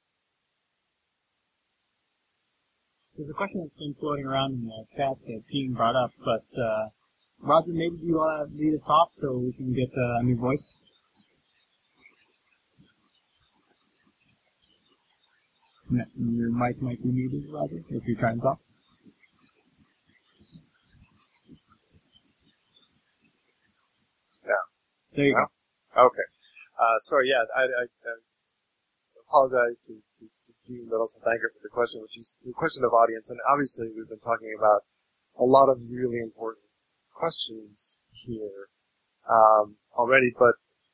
There's a question that's been floating around in the chat that Gene brought up, but Roger, maybe you want to lead us off so we can get a new voice? Your mic might be muted, Roger, if you're trying to talk. Yeah. There you go. Okay. Sorry, yeah, I apologize to you, but also thank her for the question, which is the question of audience. And obviously, we've been talking about a lot of really important questions here already, but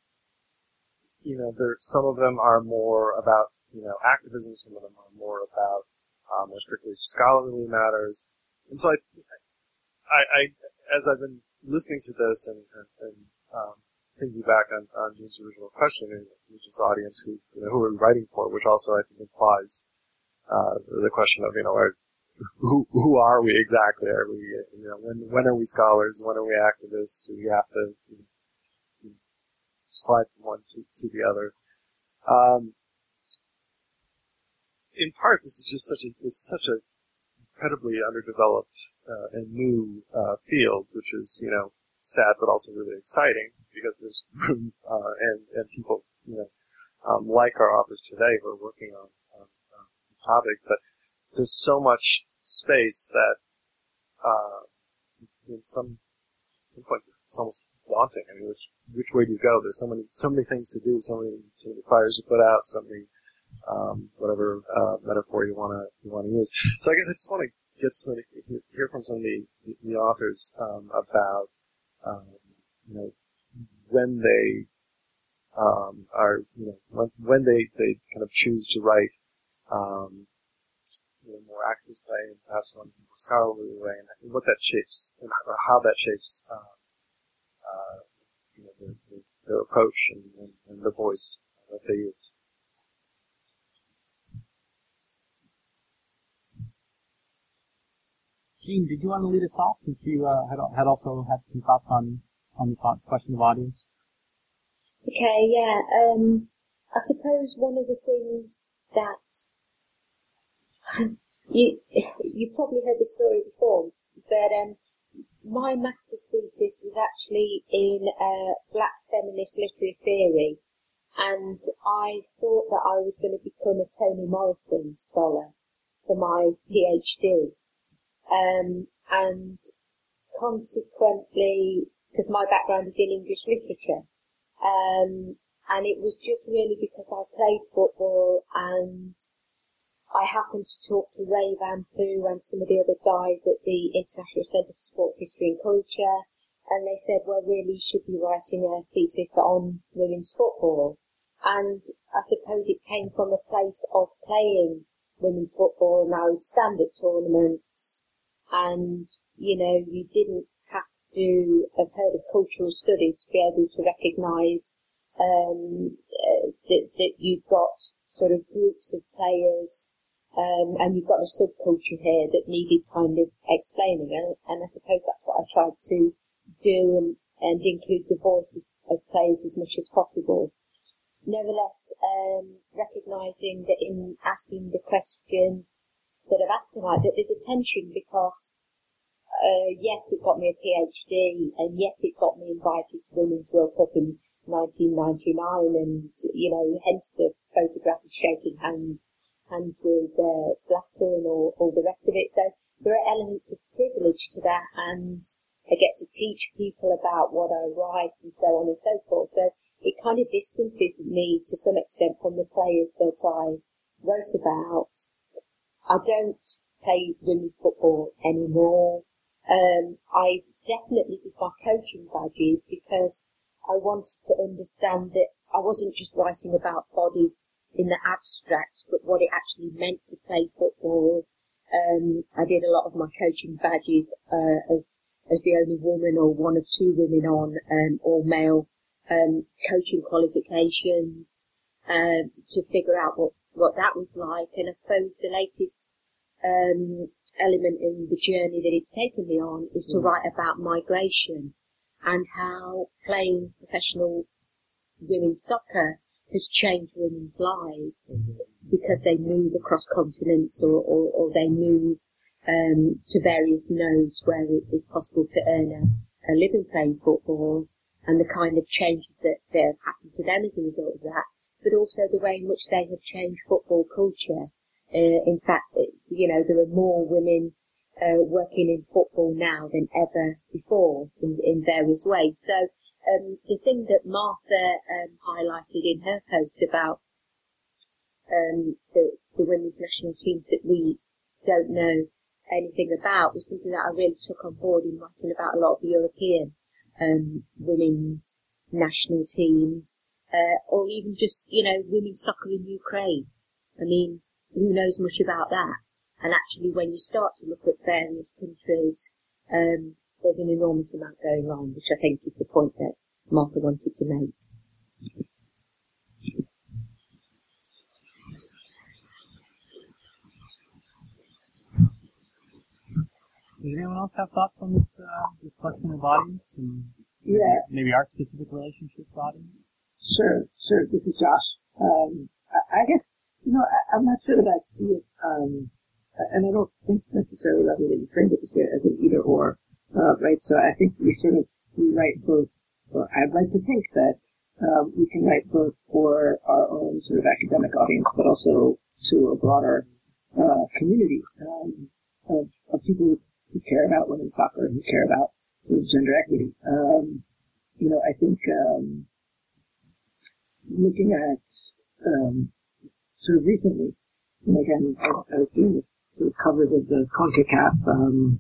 some of them are more about activism, some of them are more about more strictly scholarly matters. And so I as I've been listening to this and thinking back on Gene's original question, which is the audience who are we writing for, which also I think implies the question of who are we exactly? Are we when are we scholars? When are we activists? Do we have to slide from one to the other? In part, this is just such a incredibly underdeveloped and new field, which is sad but also really exciting because there's room and people like our authors today who are working on these topics, but there's so much space that in some points it's almost daunting. I mean, which way do you go? There's so many things to do, so many fires to put out, so many whatever metaphor you want to use. So I guess I just want to hear from some of the authors about when they are when they kind of choose to write more activist way and perhaps one more scholarly way, and what that shapes or how that shapes their approach and the voice that they use. Gene, did you want to lead us off since you had also had some thoughts on the question of audience? Okay, yeah. I suppose one of the things that you probably heard the story before, but my master's thesis was actually in black feminist literary theory, and I thought that I was going to become a Toni Morrison scholar for my PhD. And consequently, because my background is in English literature, and it was just really because I played football and I happened to talk to Ray Van Poo and some of the other guys at the International Centre for Sports History and Culture, and they said, well, really, you should be writing a thesis on women's football. And I suppose it came from a place of playing women's football, and I would stand at tournaments, and, you didn't have to have heard of cultural studies to be able to recognise that you've got sort of groups of players and you've got a subculture here that needed kind of explaining, and I suppose that's what I tried to do and include the voices of players as much as possible. Nevertheless, recognising that in asking the question that I've asked tonight, that there's a tension because, yes, it got me a PhD, and yes, it got me invited to Women's World Cup in 1999, and, hence the photograph of shaking hands with Blatter and all the rest of it. So there are elements of privilege to that, and I get to teach people about what I write and so on and so forth. So it kind of distances me to some extent from the players that I wrote about. I don't play women's football anymore. I definitely did my coaching badges because I wanted to understand that I wasn't just writing about bodies in the abstract, but what it actually meant to play football. I did a lot of my coaching badges as the only woman or one of two women on all male coaching qualifications to figure out what that was like. And I suppose the latest element in the journey that it's taken me on is to write about migration and how playing professional women's soccer has changed women's lives because they move across continents or they move to various nodes where it is possible to earn a living playing football, and the kind of changes that have happened to them as a result of that, but also the way in which they have changed football culture. In fact, there are more women working in football now than ever before in various ways. So the thing that Martha highlighted in her post about the women's national teams that we don't know anything about was something that I really took on board in writing about a lot of the European women's national teams, or even just, women's soccer in Ukraine. I mean, who knows much about that? And actually, when you start to look at various countries, there's an enormous amount going on, which I think is the point that Martha wanted to make. Does anyone else have thoughts on this question of audience and maybe our specific relationship to audience? Sure. This is Josh. I guess, I'm not sure that I see it, and I don't think necessarily that you framed it as an either or, right? So I think we write both, or I'd like to think that we can write both for our own sort of academic audience, but also to a broader community of people who care about women's soccer, who care about sort of gender equity. I think looking at sort of recently, again, I was doing this sort of coverage of the CONCACAF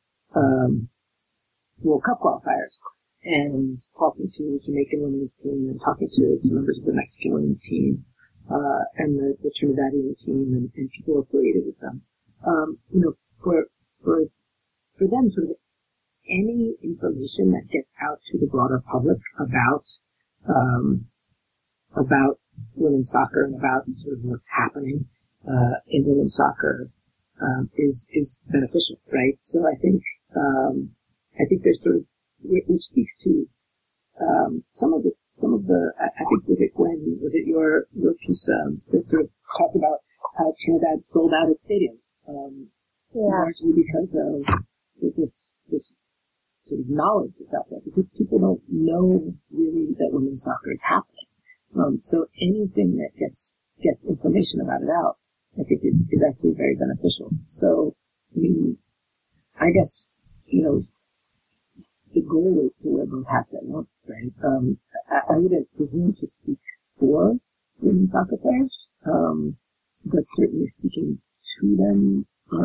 World Cup qualifiers, and talking to the Jamaican women's team, and talking to members of the Mexican women's team, and the Trinidadian team, and people affiliated with them. For them, sort of any information that gets out to the broader public about women's soccer and about sort of what's happening in women's soccer is beneficial, right? So I think there's sort of, which speaks to some of the I think was it your piece that sort of talked about how Trinidad sold out its stadium, largely because of this sort of knowledge that's out there, because people don't know really that women's soccer is happening. So anything that gets information about it out, I think is actually very beneficial. So, I guess, the goal is to wear both hats at once, right? I wouldn't presume to speak for women's soccer players, but certainly speaking to them,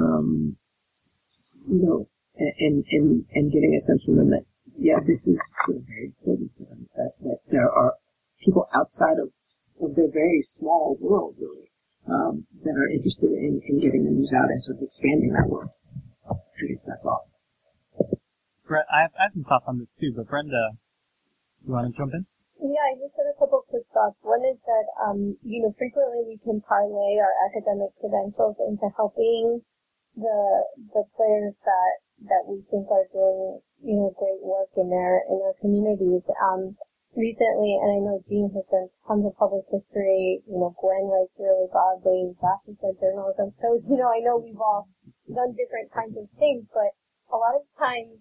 and getting a sense from them that, this is sort of very important for them, that there are people outside of their very small world, really, that are interested in getting the news out and sort of expanding that world. I guess that's all. I have some thoughts on this too, but Brenda, you want to jump in? Yeah, I just had a couple quick thoughts. One is that, frequently we can parlay our academic credentials into helping the players that we think are doing, great work in their communities. Recently, and I know Jean has done tons of public history, Gwen writes really broadly, Josh has done journalism. So, I know we've all done different kinds of things, but a lot of times,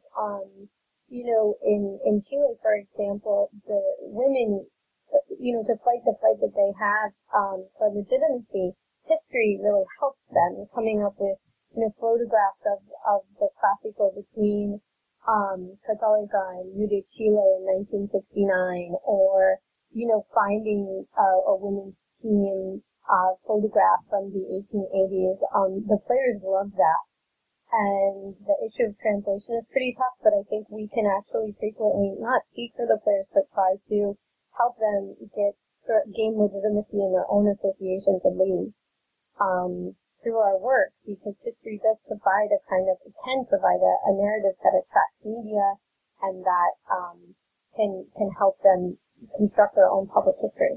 in Chile, for example, the women, to fight the fight that they have, for legitimacy, history really helps them coming up with, photographs of the clásico between Católica and U de Chile in 1969, or, finding a women's team photograph from the 1880s. The players love that. And the issue of translation is pretty tough, but I think we can actually frequently not speak for the players, but try to help them gain legitimacy in their own associations and leagues. Through our work, because history does provide can provide a narrative that attracts media and that can help them construct their own public history.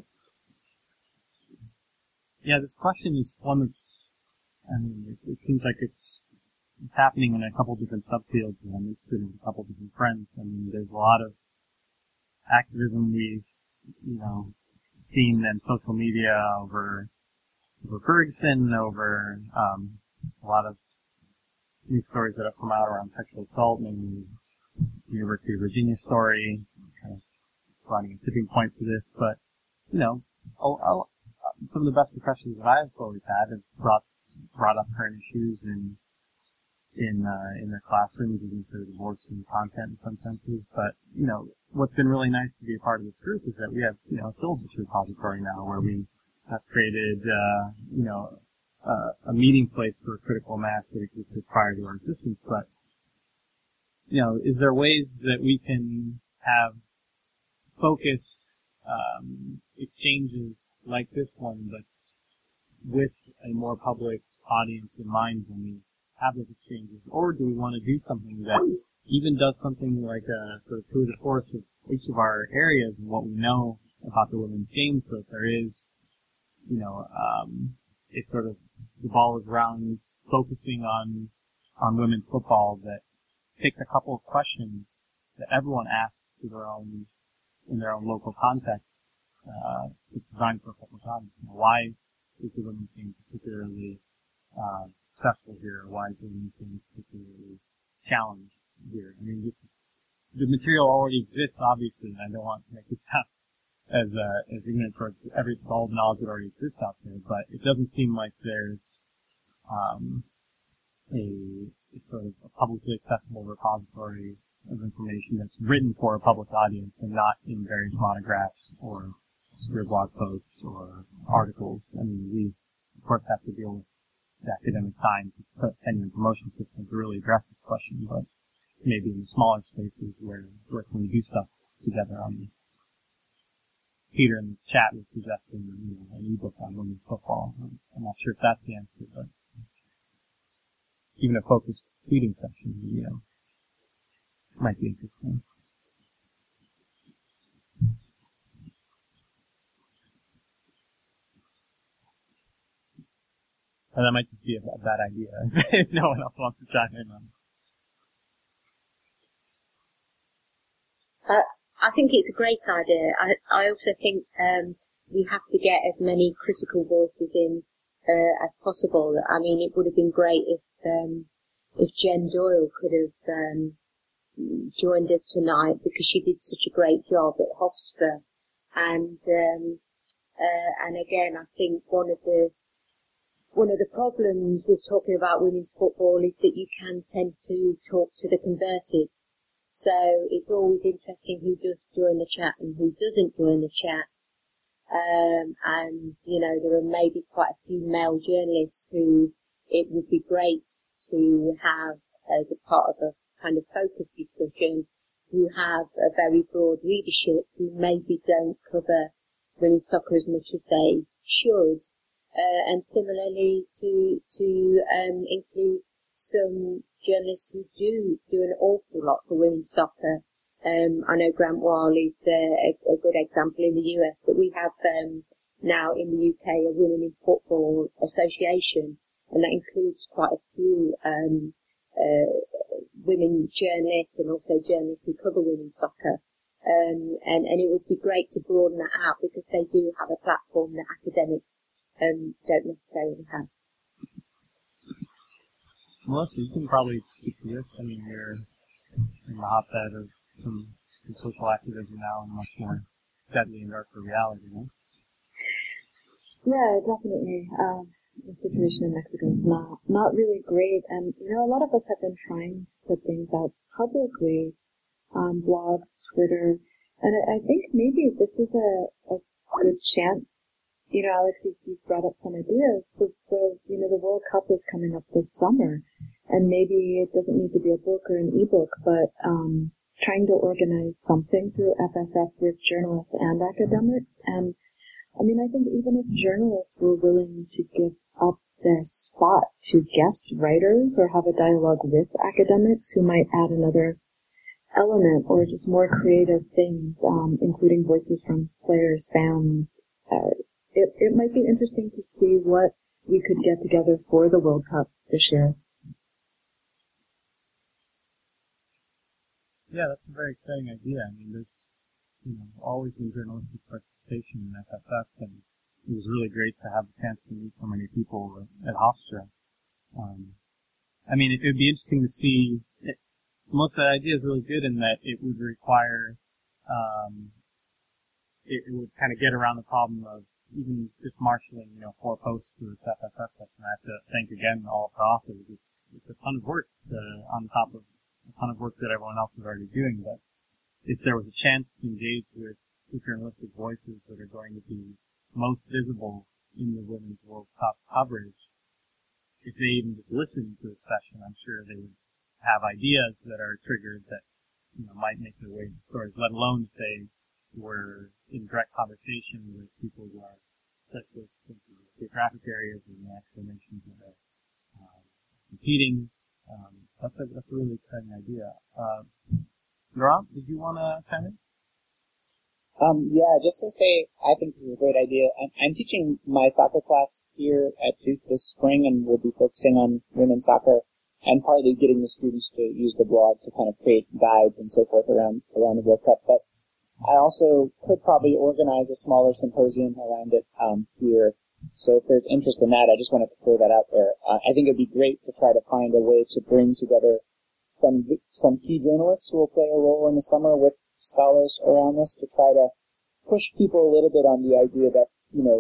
Yeah, this question is one that's, it seems like it's happening in a couple different subfields, and I'm interested in a couple different friends. There's a lot of activism we've, seen in social media over Ferguson, over a lot of news stories that have come out around sexual assault, maybe the University of Virginia story, kind of finding a tipping point for this. But, some of the best impressions that I've always had have brought up current issues in their classrooms, even sort of divorce and content in some senses. But, what's been really nice to be a part of this group is that we have, a syllabus repository now where we have created, a meeting place for critical mass that existed prior to our existence. But, is there ways that we can have focused, exchanges like this one, but with a more public audience in mind when we have those exchanges? Or do we want to do something that even does something like a sort of tour de force of each of our areas and what we know about the women's game, so that there is, it's sort of the ball is round, focusing on women's football, that takes a couple of questions that everyone asks in their own local context. It's designed for a couple of times. Why is the women's game particularly successful here? Why is the women's game particularly challenged here? The material already exists, obviously, and I don't want to make this sound as ignorant towards all the knowledge that already exists out there, but it doesn't seem like there's a sort of a publicly accessible repository of information that's written for a public audience and not in various monographs or obscure blog posts or articles. We, of course, have to deal with the academic time to put tenure and promotion systems to really address this question, but maybe in the smaller spaces where can we do stuff together. Peter in the chat was suggesting, an ebook on women's football. I'm not sure if that's the answer, but even a focused tweeting section, might be interesting. And that might just be a bad idea if no one else wants to chime in on it. I think it's a great idea. I also think we have to get as many critical voices in as possible. It would have been great if Jen Doyle could have joined us tonight, because she did such a great job at Hofstra. And again, I think one of the problems with talking about women's football is that you can tend to talk to the converted. So it's always interesting who does join the chat and who doesn't join the chat. There are maybe quite a few male journalists who it would be great to have as a part of a kind of focus discussion, who have a very broad readership, who maybe don't cover women's soccer as much as they should. And similarly to include some journalists who do an awful lot for women's soccer, I know Grant Wall is a good example in the US, but we have now in the UK a Women in Football Association, and that includes quite a few women journalists and also journalists who cover women's soccer. And it would be great to broaden that out because they do have a platform that academics don't necessarily have. Melissa, you can probably speak to this. I mean, you're in the hotbed of some social activism now and much more deadly and darker reality, no? Yeah, definitely. The situation in Mexico is not really great, and a lot of us have been trying to put things out publicly, blogs, Twitter, and I think maybe this is a good chance. Alex, you've brought up some ideas. The World Cup is coming up this summer, and maybe it doesn't need to be a book or an ebook, but trying to organize something through FSF with journalists and academics. And I mean, I think even if journalists were willing to give up their spot to guest writers or have a dialogue with academics who might add another element or just more creative things, including voices from players, fans, it might be interesting to see what we could get together for the World Cup this year. Yeah, that's a very exciting idea. I mean, there's always been journalistic participation in FSF, and it was really great to have the chance to meet so many people at Hofstra. I mean, it would be interesting to see. Most of that idea is really good in that it would require, it would kind of get around the problem of even just marshaling, 4 posts for this FSF section. I have to thank again all of our authors. It's a ton of work on top of a ton of work that everyone else is already doing. But if there was a chance to engage with journalistic voices that are going to be most visible in the Women's World Cup coverage, if they even just listened to the session, I'm sure they would have ideas that are triggered that might make their way to stories, let alone if they were in direct conversation with people who are specialists in geographic areas and the actual nations that are competing. That's a really exciting idea. Laurent, did you want to chime in? Yeah, just to say, I think this is a great idea. I'm teaching my soccer class here at Duke this spring, and we'll be focusing on women's soccer and partly getting the students to use the blog to kind of create guides and so forth around the World Cup. But I also could probably organize a smaller symposium around it here. So if there's interest in that, I just wanted to throw that out there. I think it'd be great to try to find a way to bring together some key journalists who will play a role in the summer with scholars around this to try to push people a little bit on the idea that,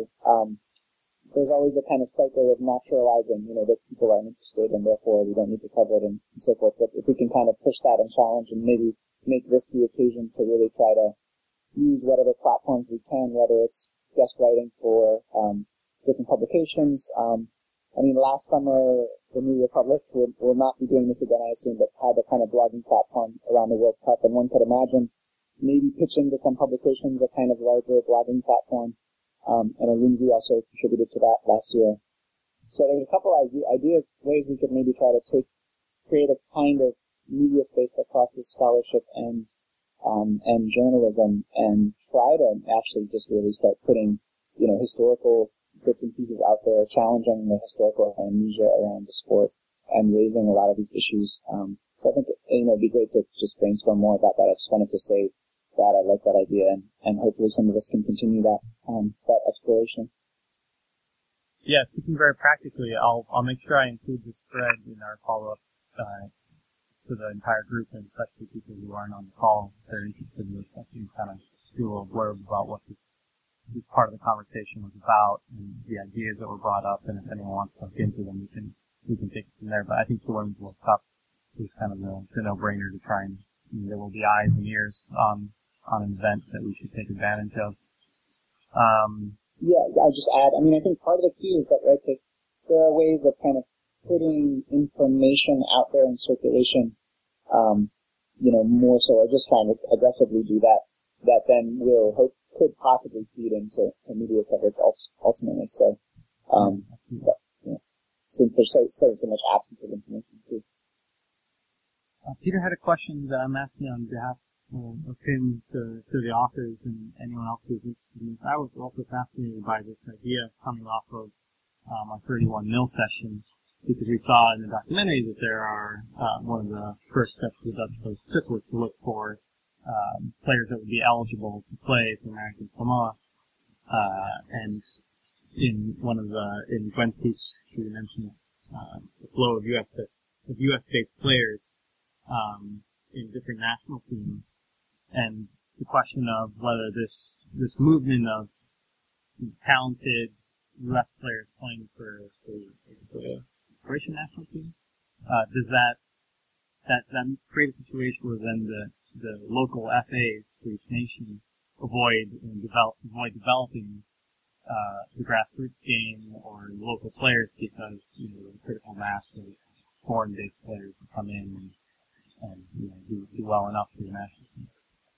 there's always a kind of cycle of naturalizing, that people aren't interested and therefore we don't need to cover it and so forth. But if we can kind of push that and challenge and maybe make this the occasion to really try to use whatever platforms we can, whether it's guest writing for different publications. Last summer, the New Republic will not be doing this again, I assume, but had a kind of blogging platform around the World Cup, and one could imagine maybe pitching to some publications a kind of larger blogging platform. And Lindsay also contributed to that last year. So there's a couple ideas, ways we could maybe try to create a kind of media space that crosses scholarship and journalism, and try to actually just really start putting, historical bits and pieces out there, challenging the historical amnesia around the sport and raising a lot of these issues. So I think, it'd be great to just brainstorm more about that. I just wanted to say that I like that idea, and hopefully some of us can continue that exploration. Yeah, speaking very practically, I'll make sure I include this thread in our follow-up to the entire group, and especially people who aren't on the call if they're interested in this. I can kind of do a little blurb about what this part of the conversation was about and the ideas that were brought up, and if anyone wants to look into them, we can take it from there. But I think the Women's World Cup is kind of the no-brainer to try and there will be eyes and ears on an event that we should take advantage of. Yeah, I'll just add, I think part of the key is that, right, there are ways of kind of putting information out there in circulation, more so, or just trying to aggressively do that then could possibly feed into media coverage ultimately. So, since there's so much absence of information too. Peter had a question that I'm asking on behalf of of him to the authors and anyone else who's interested in this. I was also fascinated by this idea coming off of our 31 mil session, because we saw in the documentary that there are one of the first steps the Dutch coach took was to look for players that would be eligible to play for American Samoa. And in Gwen's piece, she mentioned the flow of U.S.-based players in different national teams, and the question of whether this movement of talented U.S. players playing for the Croatian national team, does that create a situation where then the local FAs for each nation avoid developing the grassroots game or local players because the critical mass of foreign-based players that come in and do well enough for the national team?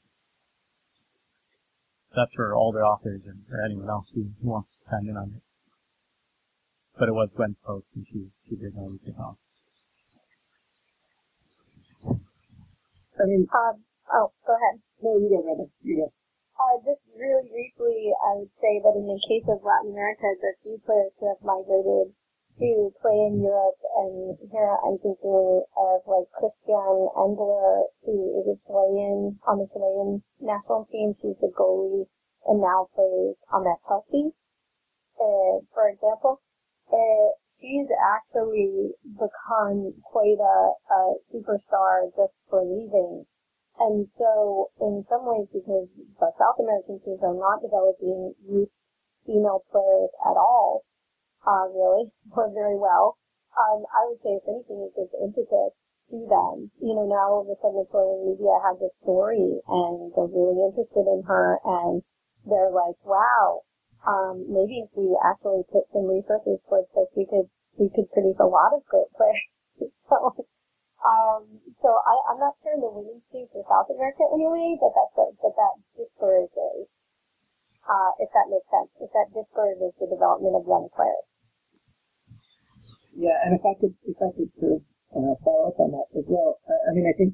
That's for all the authors or anyone else who wants to chime in on it. But it was Gwen's post, and she did know everything else. I mean, go ahead. No, you go, Reba. You go. Just really briefly, I would say that in the case of Latin America, the few players who have migrated to play in Europe, and here I'm thinking of like Christian Endler, who is on the Chilean national team. She's the goalie and now plays on that Chelsea, for example. She's actually become quite a superstar just for leaving. And so, in some ways, because the South American teams are not developing youth female players at all, really, or very well, I would say, if anything, it gives impetus to them. Now all of a sudden the Chilean media has this story, and they're really interested in her, and they're like, wow, maybe if we actually put some resources towards this, we could produce a lot of great players. So I'm not sure in the women's team for South America anyway, but that discourages, if that makes sense, if that discourages the development of young players. Yeah, and if I could sort of follow up on that as well. I mean, I think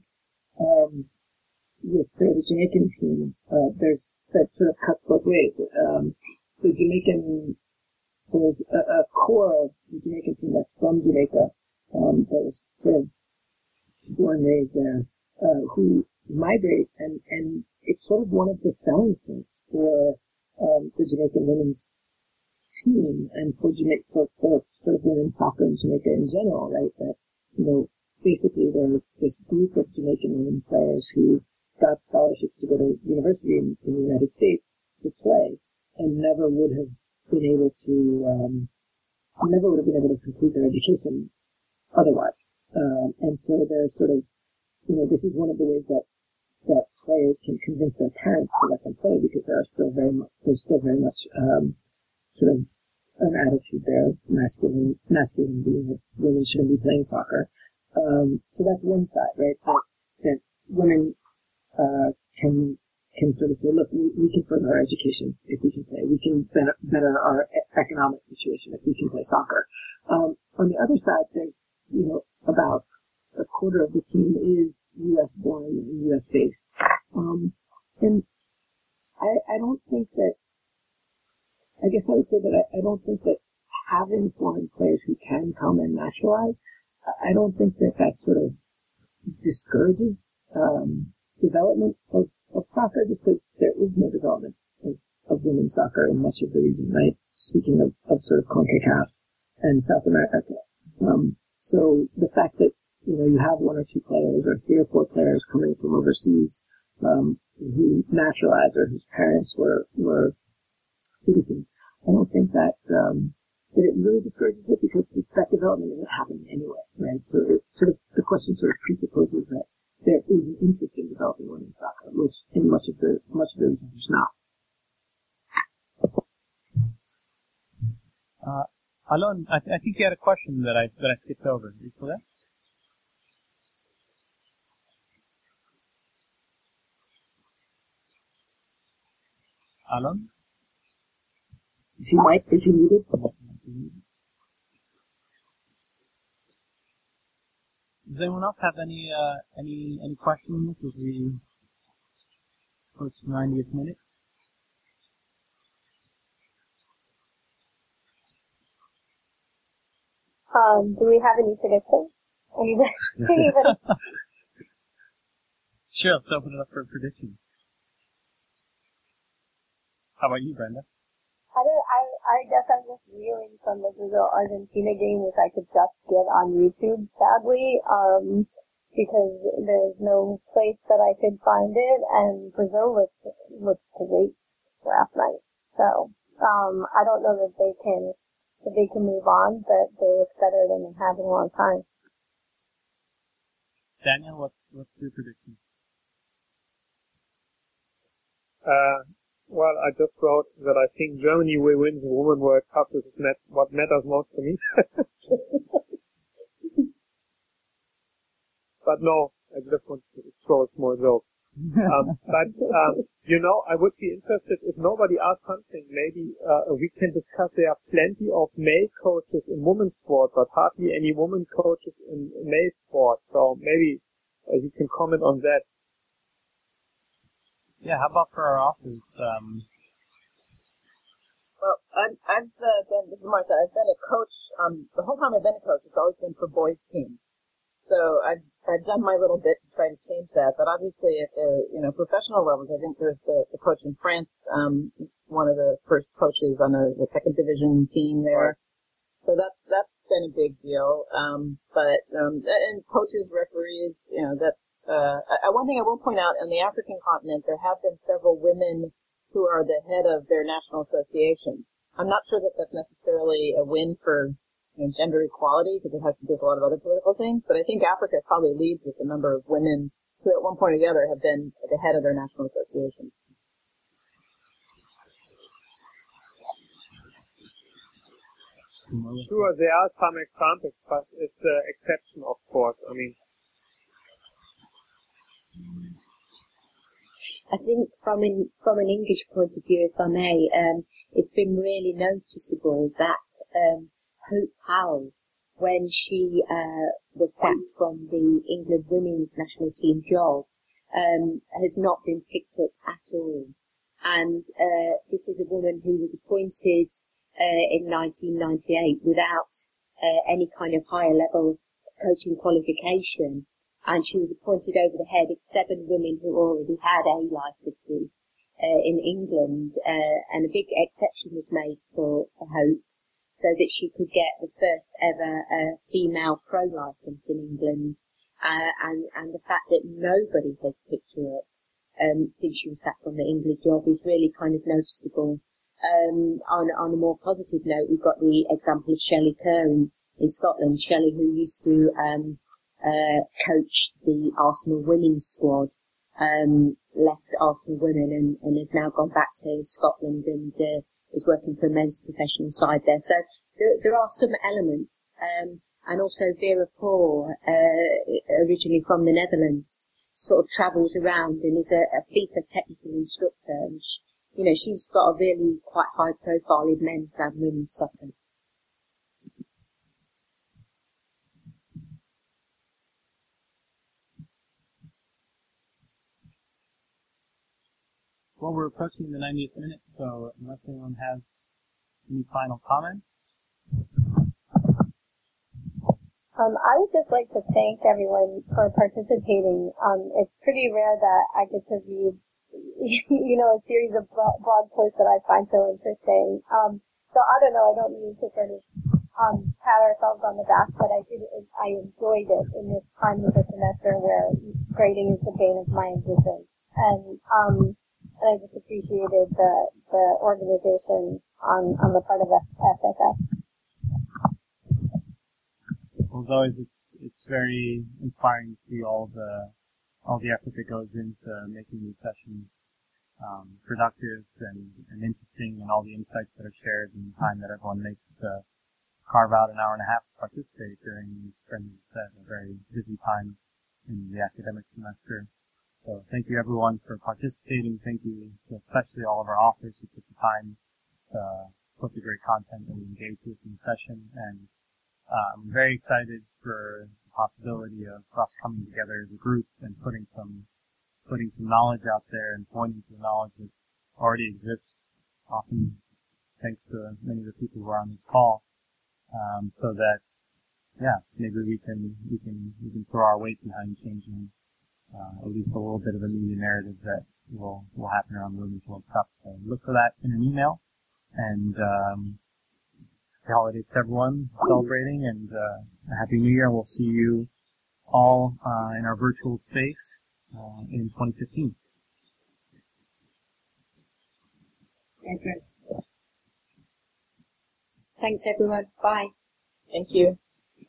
with sort of the Jamaican team, there's that sort of cuts both ways. The Jamaican, there's a core of the Jamaican team that's from Jamaica, that was sort of born and raised there, who migrate, and it's sort of one of the selling points for the Jamaican women's team and for sort of women's soccer in Jamaica in general, right? That, basically there's this group of Jamaican women players who got scholarships to go to university in the United States to play and never would have been able to complete their education otherwise. And so they're sort of, this is one of the ways that players can convince their parents to let them play, because there's still very much sort of an attitude there, masculine being that women shouldn't be playing soccer. So that's one side, right? That women can sort of say, look, we can further our education if we can play. We can better our economic situation if we can play soccer. On the other side, there's, about a quarter of the team is U.S. born and U.S. based. And I don't think that, I guess I would say that I don't think that having foreign players who can come and naturalize, I don't think that sort of discourages development of soccer, just because there is no development of women's soccer in much of the region, right? Speaking of sort of CONCACAF and South America. So the fact that, you have one or two players or 3 or 4 players coming from overseas, who naturalized or whose parents were citizens, I don't think that it really discourages it, because that development isn't happening anyway, right? So the question sort of presupposes that there is an interest in developing women's soccer, which in much of the region there's not. Alon, I think you had a question that I skipped over. Are you still there? Alon? Is he muted? Does anyone else have any questions as we approach the 90th minute. Do we have any predictions? Anybody? Sure, let's open it up for predictions. How about you, Brenda? I guess I'm just reeling from the Brazil-Argentina game, which I could just get on YouTube, sadly, because there's no place that I could find it, and Brazil looked great last night. So, I don't know that they can move on, but they look better than they have in a long time. Daniel, what's your prediction? Well, I just wrote that I think Germany will win the Women's World Cup. This is what matters most to me. But no, I just want to throw a small joke. I would be interested if nobody asked something. Maybe we can discuss. There are plenty of male coaches in women's sport, but hardly any women coaches in male sport. So maybe you can comment on that. Yeah, how about for our authors? Well, I've been, this is Martha, I've been a coach, the whole time I've been a coach, it's always been for boys teams. So I've done my little bit to try to change that, but obviously at the, professional levels, I think there's the coach in France, one of the first coaches on the second division team there. So that's been a big deal. And coaches, referees, one thing I will point out, on the African continent, there have been several women who are the head of their national associations. I'm not sure that that's necessarily a win for gender equality, because it has to do with a lot of other political things, but I think Africa probably leads with the number of women who at one point or the other have been at the head of their national associations. Sure, there are some examples, but it's an exception, of course. I mean, I think from an English point of view, if I may, it's been really noticeable that Hope Powell, when she was sacked from the England women's national team job, has not been picked up at all. And this is a woman who was appointed in 1998 without any kind of higher level coaching qualification. And she was appointed over the head of 7 women who already had A licenses in England, and a big exception was made for Hope, so that she could get the first ever female pro license in England, and the fact that nobody has picked her up since she was sacked from the England job is really kind of noticeable. On a more positive note, we've got the example of Shelley Kerr in Scotland. Shelley, who used to coach the Arsenal women's squad, left Arsenal women and has now gone back to Scotland and is working for a men's professional side there. So there are some elements, and also Vera Pauw, originally from the Netherlands, sort of travels around and is a FIFA technical instructor. And she's got a really quite high profile in men's and women's soccer. Well, we're approaching the 90th minute, so unless anyone has any final comments. I would just like to thank everyone for participating. It's pretty rare that I get to read, a series of blog posts that I find so interesting. So I don't know, I don't mean to sort of pat ourselves on the back, but I enjoyed it in this time of the semester where grading is the bane of my existence. And I just appreciated the organization on the part of SSF. Well, as always, it's very inspiring to see all the effort that goes into making these sessions productive and interesting, and all the insights that are shared and the time that everyone makes to carve out an hour and a half to participate during, as Brendan said, a very busy time in the academic semester. So thank you everyone for participating. Thank you to especially all of our authors who took the time to put the great content that we engaged with in the session. And I'm very excited for the possibility of us coming together as a group and putting some putting some knowledge out there and pointing to the knowledge that already exists, often thanks to many of the people who are on this call, so that, yeah, maybe we can throw our weight behind changing, at least a little bit of the media narrative that will happen around the Women's World Cup. So look for that in an email, and, happy holidays to everyone celebrating, and, a happy new year, and we'll see you all, in our virtual space, in 2015. Okay. Thanks everyone. Bye. Thank you.